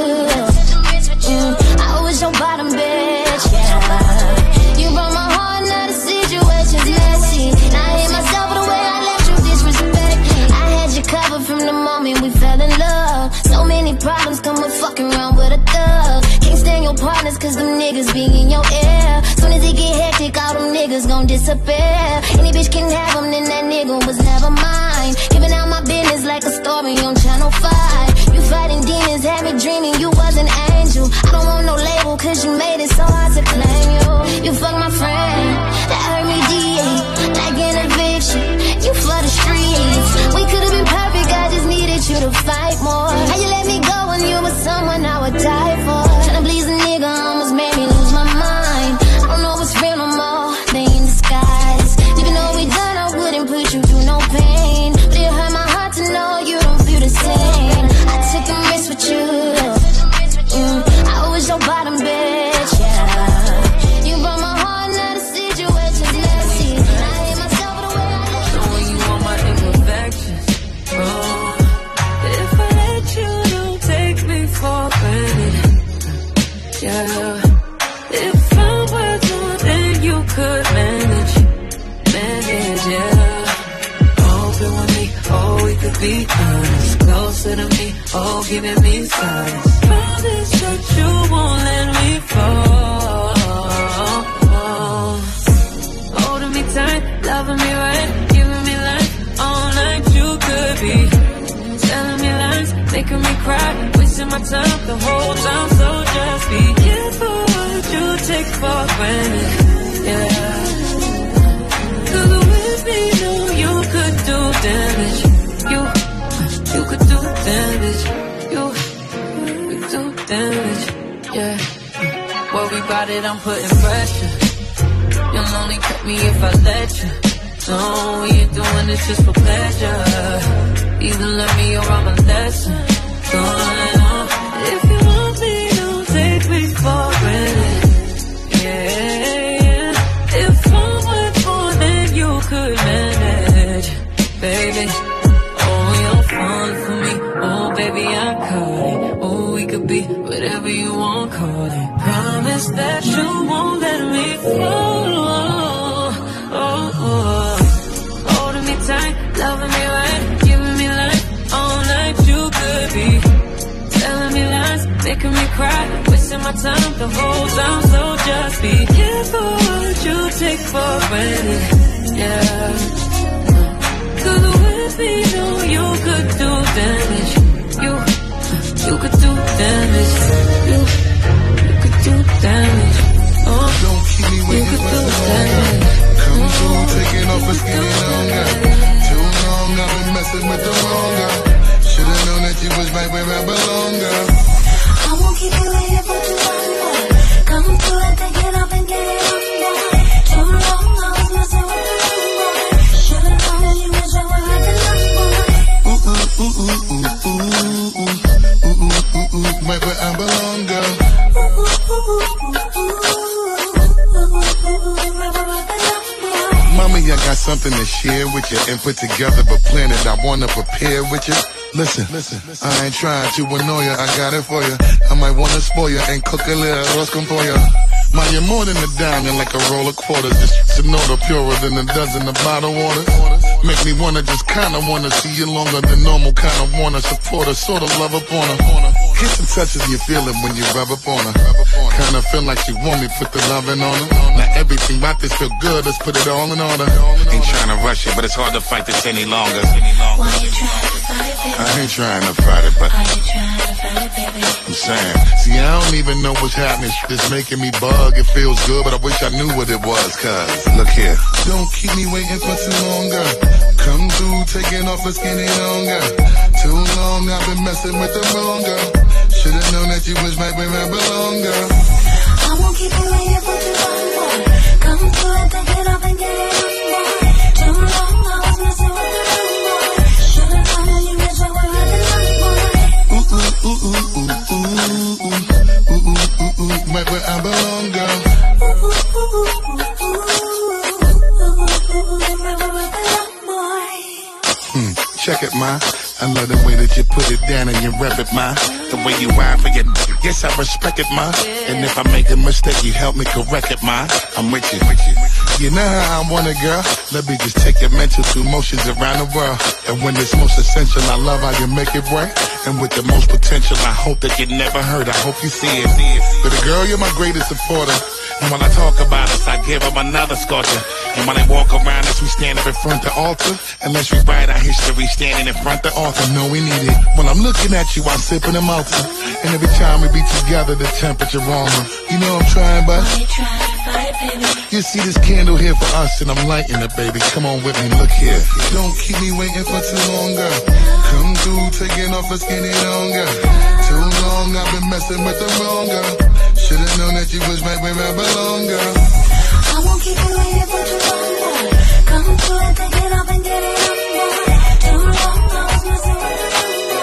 Mm, I was your bottom bitch, yeah. You broke my heart, now the situation's messy. Now I hate myself for the way I let you disrespect me. I had you covered from the moment we fell in love. So many problems come with fucking around with a thug. Can't stand your partners cause them niggas be in your ear. Soon as it get hectic, all them niggas gon' disappear. Any bitch can have them, then that nigga was never mine. Giving out my business like a story on Channel five. You fighting demons, had me dreaming you was an angel. I don't want no label cause you made it so hard to claim you. You fuck my friend, that hurt me deep, like an eviction. You for the streets, we could've been perfect, I just needed you to fight more. How you let me go when you were someone I would die for? Tryna please a nigga almost made me lose my mind. I don't know what's real no more, they in disguise. Even though we done, I wouldn't put you through no pain. But it hurt my heart to know you don't feel the same. I took a risk with you. Mm, I was your bottom bitch, yeah. You broke my heart, now the situation's messy. I hate myself for the way I let you.
Knowing you want my imperfections, oh. If I let you, don't take me for granted, yeah. If I were to, then you could manage, manage, yeah. Open with me, oh, we could be honest. Closer to me, oh, giving me signs. Promise that you won't let me fall. Holding me tight, loving me right, giving me life all night. You could be telling me lies, making me cry, wasting my time the whole time. So just be careful what you take for granted, yeah. Cause with me, no, you could do damage. You, you could do that I'm putting pressure. You'll only cut me if I let you. No, we ain't doing this just for pleasure. Either let me or I'm a lesson. Going on. If you want me, don't take me for granted. Yeah, if I'm worth more than you could manage, baby. Oh, you're falling for me. Oh, baby, I'm calling. Oh, we could be whatever you want, call it. Promise that you won't let me fall. Oh, oh, oh. Holding me tight, loving me right, giving me life all night. You could be telling me lies, making me cry, wasting my time the whole time. So just be careful what you take for granted. Yeah, 'cause with me, no, you could do damage. You, you could do damage. You, you could do damage. Oh,
don't keep me waiting for too long. Come through, taking off a skinny longer. Too long, I've been messing with the wrong girl. Should've known that you was right where I belong, girl.
I won't keep you waiting for too long. Come through and take it off and get it on down. Too long, I was messing with the wrong boy. Should've known that you was right where I belong, boy.
Ooh, ooh, ooh, ooh, ooh, ooh, ooh, ooh, ooh, ooh, ooh, right where I belong, girl.
Ooh, ooh, ooh, ooh, ooh, ooh, right where I belong, boy.
Mommy, I got something to share with you and put together, but plan it. I wanna prepare with you. Listen, listen, I ain't trying to annoy you, I got it for you. I might wanna spoil you and cook a little arroz con pollo. Ma, you're more than a dime, you're like a roll of quarters. Just to know the purer than a dozen of bottled water. Make me wanna just kinda wanna see you longer than normal. Kinda wanna support her, sort of love upon her. Kiss and touches you feel it when you rub up on her. Kinda feel like she want me, put the loving on her. Now everything about this feel good, let's put it all in order.
Ain't trying to rush it, but it's hard to fight this any longer.
Why you trying to fight it, baby?
I ain't trying to fight it, but
Why you trying to fight it, baby?
I'm saying, see, I don't even know what's happening. It's making me bug. It feels good, but I wish I knew what it was. Cause look here, don't keep me waiting for too long, girl. Come through, taking off a skinny longer. Too long, I've been messing with the wrong girl. Should've known that you was right where I belong, girl.
I won't keep you waiting for too long, boy. Come through and take it off and get it on, boy. Too long, I was messing with the wrong boy. Should've known that you was right where I belong, boy.
Ooh, ooh, ooh, ooh, ooh, ooh, ooh, ooh, ooh, ooh, ooh, right where I belong, girl.
Ooh, ooh, ooh, ooh, ooh, ooh, ooh, right where I belong, boy.
Hmm, check it, ma. I love the way that you put it down and you rep it, ma.
The way you ride for your yes, I respect it, ma.
And if I make a mistake, you help me correct it, ma. I'm with you, with you. You know how I want it, girl. Let me just take your mental through motions around the world. And when it's most essential, I love how you make it work. And with the most potential, I hope that you never hurt. I hope you see it. But girl, you're my greatest supporter.
And when I talk about us, I give them another sculpture. And when they walk around us, we stand up in front of the altar.
Unless we write our history standing in front of the author. No, we need it. When I'm looking at you, I'm sipping a Malta. And every time we be together, the temperature warmer. You know I'm trying, but
Why you trying to fight, baby?
you see this candle here for us, and I'm lighting it, baby. Come on with me, look here. Don't keep me waiting for too long, girl. Come through, taking off a skinny longer. Too long, I've been messing with the wrong girl. Should've known that you was right where I belong, girl.
I won't keep you waiting for too long, boy. Come through and take it off and get it on, boy. Too long, I was messing with the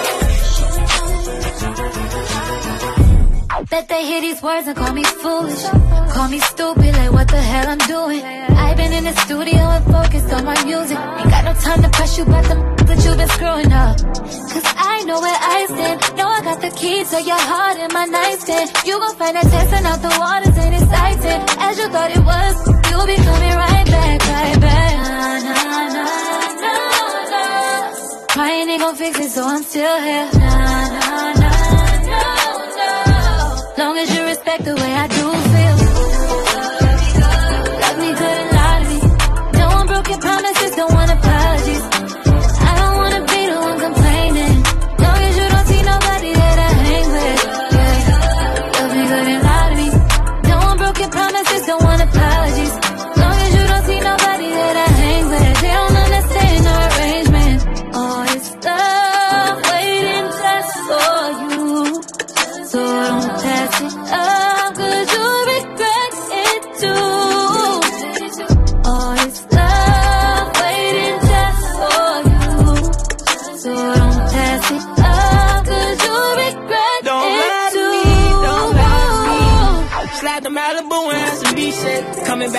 wrong boy. Bet they hear these words and call me foolish. Call me stupid, like what the hell I'm doing. I've been in the studio and focused on my music. Ain't got no time to press you about the that you've been screwing up. Cause I know where I stand. Know I got the key to your heart in my nightstand. You gon' find that testing out the waters ain't exciting as you thought it was. You'll be coming right back, right back. Nah, nah, nah, nah, nah. Crying ain't gon' fix it, so I'm still here. Nah, nah, nah, no, no. Long as you respect the way I do feel. Love me good and lie to me. No one broke your promises, don't want apologies. I don't wanna be the one complaining. Long as you don't see nobody that I hang with. Yeah. Love me good and lie to me. No one broke your promises, don't want apologies. Long as you don't see nobody that I hang with. They don't understand our arrangement. Oh, it's love waiting just for you. So don't pass it up, cause you'll be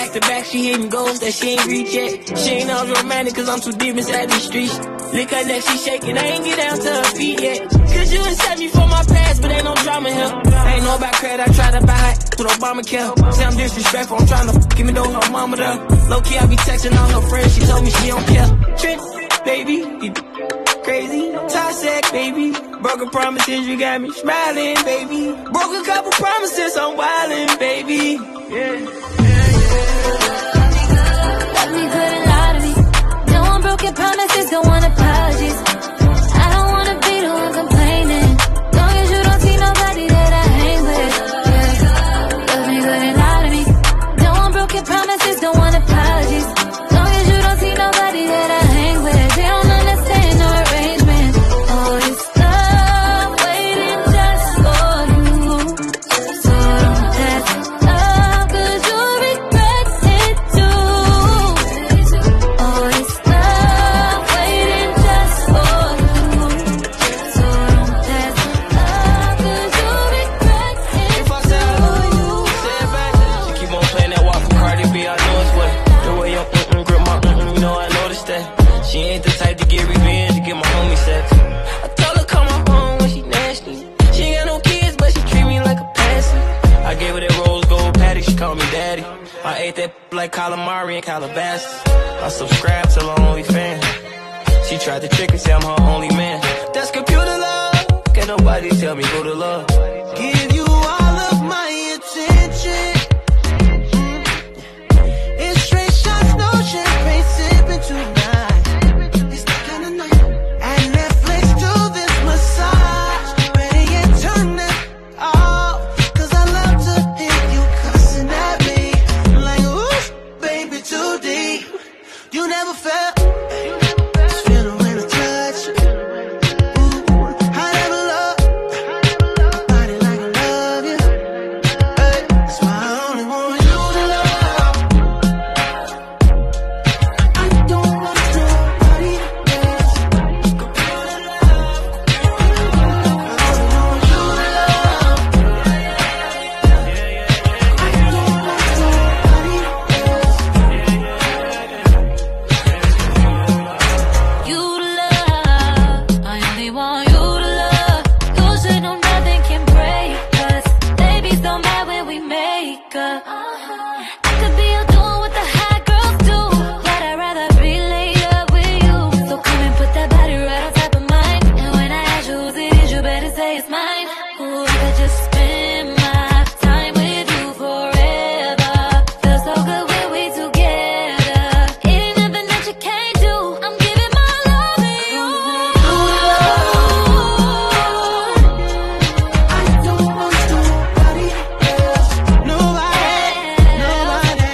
back to back, she hitting goals that she ain't reach yet. She ain't always romantic, cause I'm too deep inside these streets. Lick her neck, she shaking, I ain't get down to her feet yet. Cause you accept me for my past, but ain't no drama here. I ain't know about credit, I try to buy it with Obamacare. Say I'm disrespectful, I'm trying to f give me though her mama there. Low key, I be texting all her friends, she told me she don't care. Trent, baby, you crazy, toxic, baby. Broken promises, you got me smiling, baby. Broke a couple promises, I'm wildin', baby. Yeah.
Love me good and lie to me. Don't want broken promises, don't want apologies. I don't wanna be the one complaining. Long as you don't see nobody that I hang with. Yeah. Love me good and lie to me. Don't want broken promises, don't want apologies. Long as you don't see nobody that I hang with. They don't understand no arrangement. Oh, it's love waiting just for you. So don't test love, cause you'll regret it too. Oh, it's love waiting just for you. So don't test love, cause you'll regret it
If I say I love you, say it back. She keep on playing that walk from Cardi B, I know it's what. The way your mm-mm grip my mm-mm, you know I noticed that. She ain't the type to get revenge, to get my homie sex. I told her come on home when she nasty. She ain't got no kids, but she treat me like a passy. I gave her that rose gold patty, she called me daddy. I ate that like calamari and Calabasas. I subscribed to her OnlyFans. She tried to trick and say I'm her only man. That's computer love. Can't nobody tell me who to love.
Give you all of my attention. It's straight shots, no champagne sipping tonight. It's the kind of night. And Netflix do this massage. Better yet, turn that off. Cause I love to hear you cussing at me. Like, ooh, baby, too deep. You never felt this feeling when I touch you. Ooh, I never love a body like I love you. Hey, that's why I only want you to love. I don't want nobody else. Computer love. I only want you to love. I don't want nobody else.
You to love, I only want you to love. You should know nothing can break us. Babies don't matter when we make up. I could be out doing what the hot girls do, but I'd rather be laid up with you. So come and put that body right on top of mine. And when I ask you whose it is, you better say it's mine. Ooh, I could just spend my time with you forever. Feels so good when we together. Ain't nothing that you can't do. I'm giving my love to you.
I don't want nobody else. Nobody, nobody.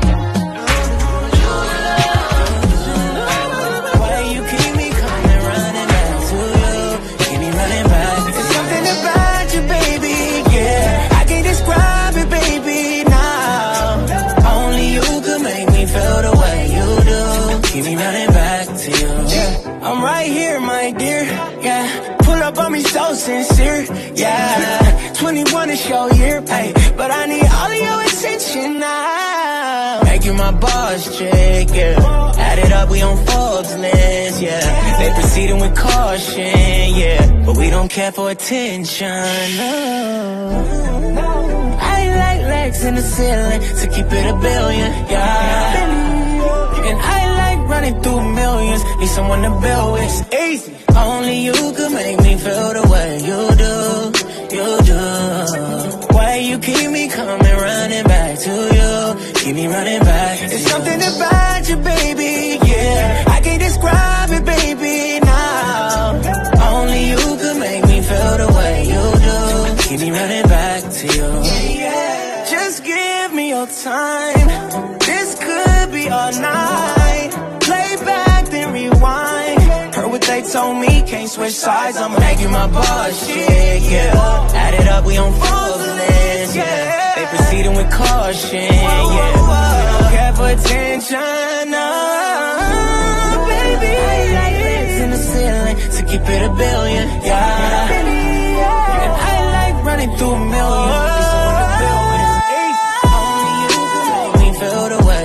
Why you keep me coming running back to you? Keep me running back.
There's something about you, baby, yeah. I can't describe it, baby, now.
Only you could make me feel the way you do. Keep me running back to you.
Yeah, I'm right here, my dear, yeah. Pull up on me so sincere, yeah. twenty-one is your year, ay, but I need all of your attention now.
Make you my boss chick, yeah. Add it up, we on Forbes list, yeah. They proceeding with caution, yeah. But we don't care for attention, no.
I like legs in the ceiling to keep it a billion, yeah.
And I like running through millions. Need someone to build with. It's easy. Only you could make me feel the way you do, you do. Why you keep me coming running back to you? Keep me running back.
It's something about you, baby, yeah. I can't describe it, baby, now.
Only you could make me feel the way you do. Keep me running back to you.
Yeah, just give me your time. This could be all night. Play back, then rewind. Heard what they told me, can't switch sides. I'ma
Make you my boss chick, yeah. Add it up, we on Forbes list, yeah. They proceeding with caution, yeah. We don't care for attention, no.
baby.
I like legs in the ceiling to keep it a billion, yeah. And I like running through millions. It's someone to build with. It's easy. Only you can make me feel the way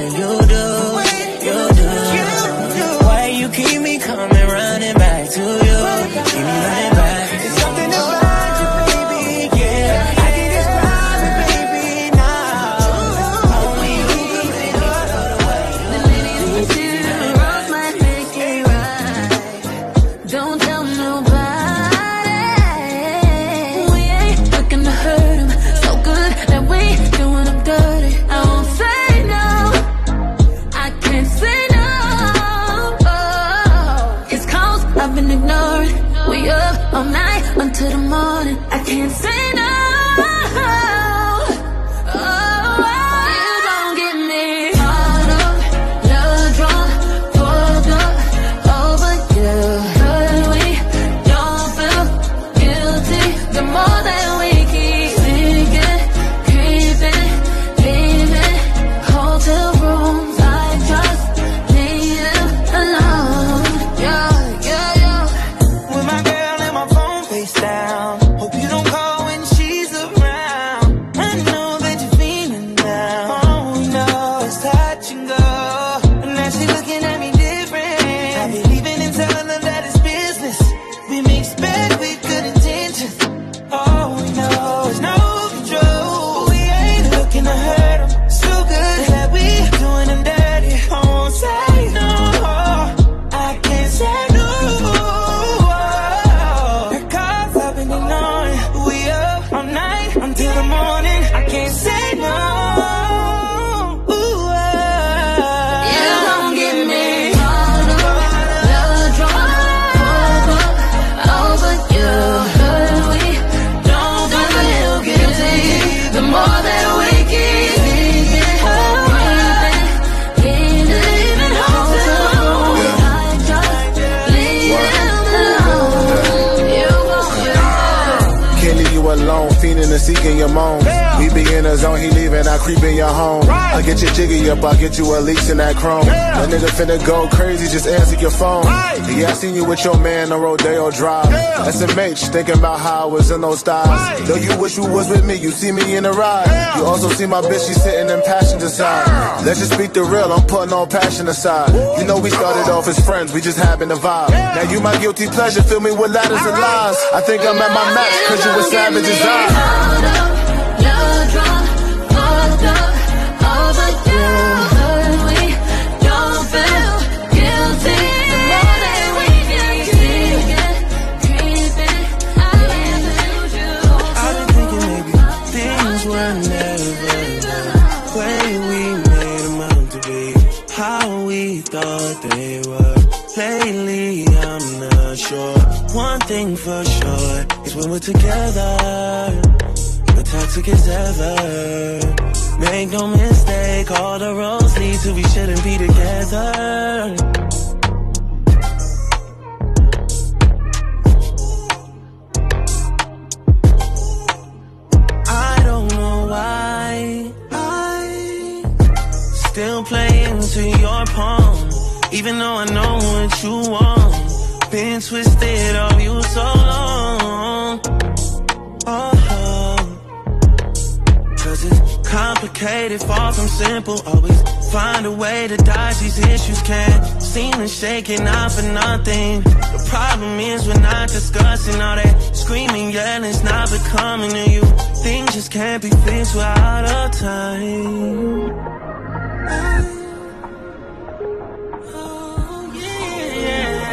all night until the morning. I can't say no.
Seeking your moans. Yeah. We be in the zone, he leaving, I creep in your home. Right. I get your jiggy up, I get you a lease in that chrome. Yeah. That nigga finna go crazy, just answer your phone. Right. Yeah, I seen you with your man on Rodeo Drive. Yeah. S M H, thinking about how I was in those styles. Right. Though you wish you was with me, you see me in the ride. Yeah. You also see my bitch, she sitting in passenger side. Yeah. Let's just speak the real, I'm putting all passion aside. Woo. You know we started off as friends, we just having to vibe. Yeah. Now you my guilty pleasure, fill me with ladders and lies. I think I'm at my max, cause you were savage as I.
Love drunk, fucked up, over you. We don't feel guilty. The more that we can keep it, keep it, I lose you.
I've been thinking maybe things were never the way we made them out to be, how we thought they were. Lately, I'm not sure. One thing for sure is when we're together, toxic as ever. Make no mistake, all the roads lead to we shouldn't be together. I don't know why I still play into your palm, even though I know what you want. Been twisted of you so long. Oh, complicated, far from simple. Always find a way to dodge these issues. Can't seem to shake it out for nothing. The problem is we're not discussing all that screaming, yelling's not becoming to you. Things just can't be fixed without a time. Oh, yeah.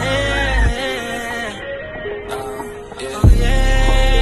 Oh, yeah.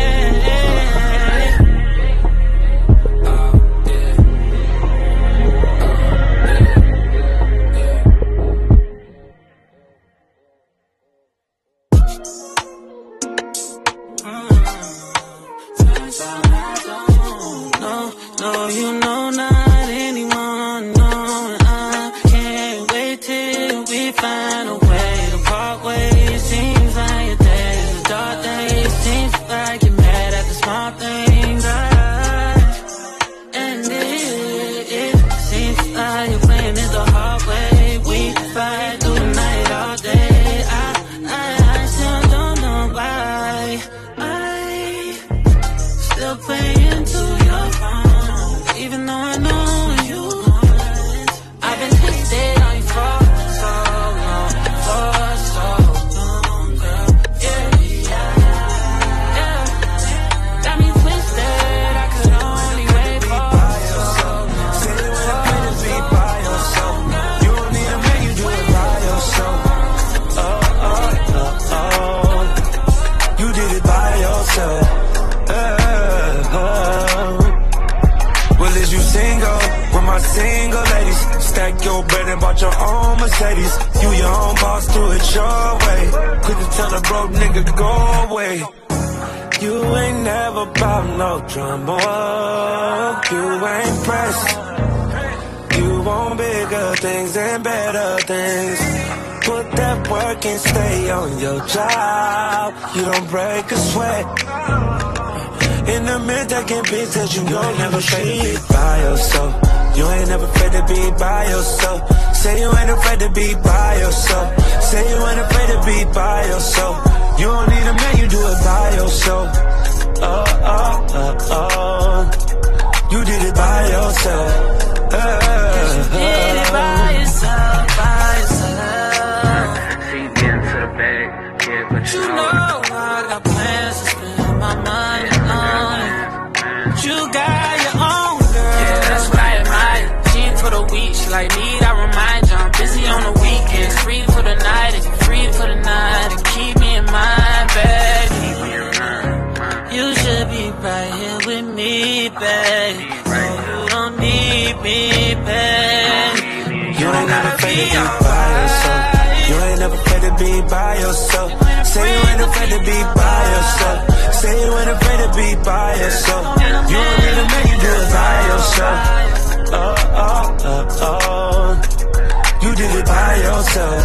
No, you know not anyone, no, I can't wait till we find a way to part ways. Seems like a day is a dark day. Seems like you're mad at the small things I, and it, it seems like you're playing it the hard way. We fight through the night all day. I, I, I still don't know why I still play into your phone. Even though I know you, I've been twisted on you for so long, for so long, girl. Yeah, yeah, yeah. Got me twisted, I could only wait for so long. Say it when I couldn't be by yourself. You don't need a man, you do it by yourself. Oh, oh, oh, oh. You did it by yourself. Uh, uh. Well, is you single? With my single ladies, stack your bread and bought your own Mercedes. You your own boss, do it your way. Quick to tell a bro
up, nigga, go away. You ain't never bout no drama. You ain't pressed. You want bigger things and better things. Put that work and stay on your job. You don't break a sweat. In the mid taking pictures, you gon' never afraid to be by yourself. You ain't never afraid to be by yourself. Say you ain't afraid to be by yourself. Say you ain't afraid to be by yourself. You don't need a man, you do it by yourself. Oh, oh, oh, oh. You did it by yourself. Uh,
you did it by yourself, by yourself.
See, get into the bag, yeah, but
you know I got plans to spend my money on it. You got your own girl. Yeah, that's what I admire. She ain't for the week, she like need I remind you. I'm busy on the weekends, free for the night. If you're free for the night, and keep me in mind, baby. You should be right here with me, baby. You don't need me, baby.
You ain't never afraid to be by yourself. You ain't never afraid to be by yourself. Say you ain't afraid to be by yourself. Say you ain't afraid to be by yourself. You don't need a man, you do it by yourself. Oh, oh, oh, oh. You did it by yourself.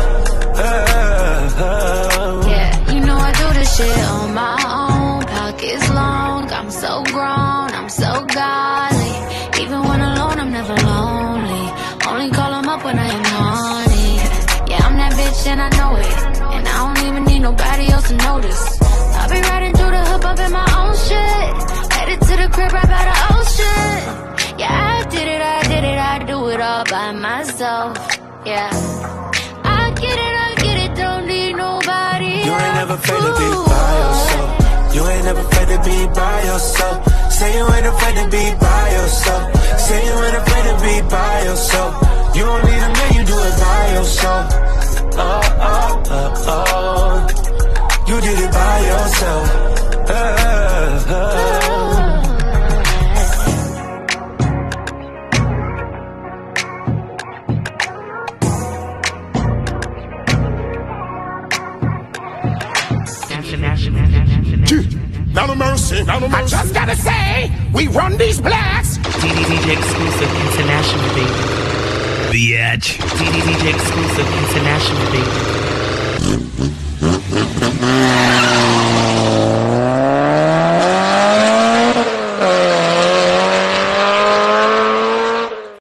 Uh, uh.
Yeah, you know I do this shit on my own. Pockets long, I'm so grown, I'm so godly. Even when alone, I'm never lonely. Only call him up when I am horny. Yeah, I'm that bitch and I know it. And I don't even need nobody else to notice. I be riding through the hood, bumping my own shit. Headed to the crib right by the ocean. Yeah, I did it, I did it, I do it all by myself. Yeah, I get it, I get it, don't need nobody.
You ain't never afraid to be by yourself. You ain't never afraid to be by yourself. Say you ain't afraid to be by yourself. Say you ain't afraid to be by yourself. You don't need a man, you do it by yourself. Oh, oh, oh, oh. You did it by yourself. Uh, uh, uh.
Now no mercy, now no mercy. I just gotta say, we run these blacks.
D D J exclusive international, baby. Bitch. D D J exclusive international, baby.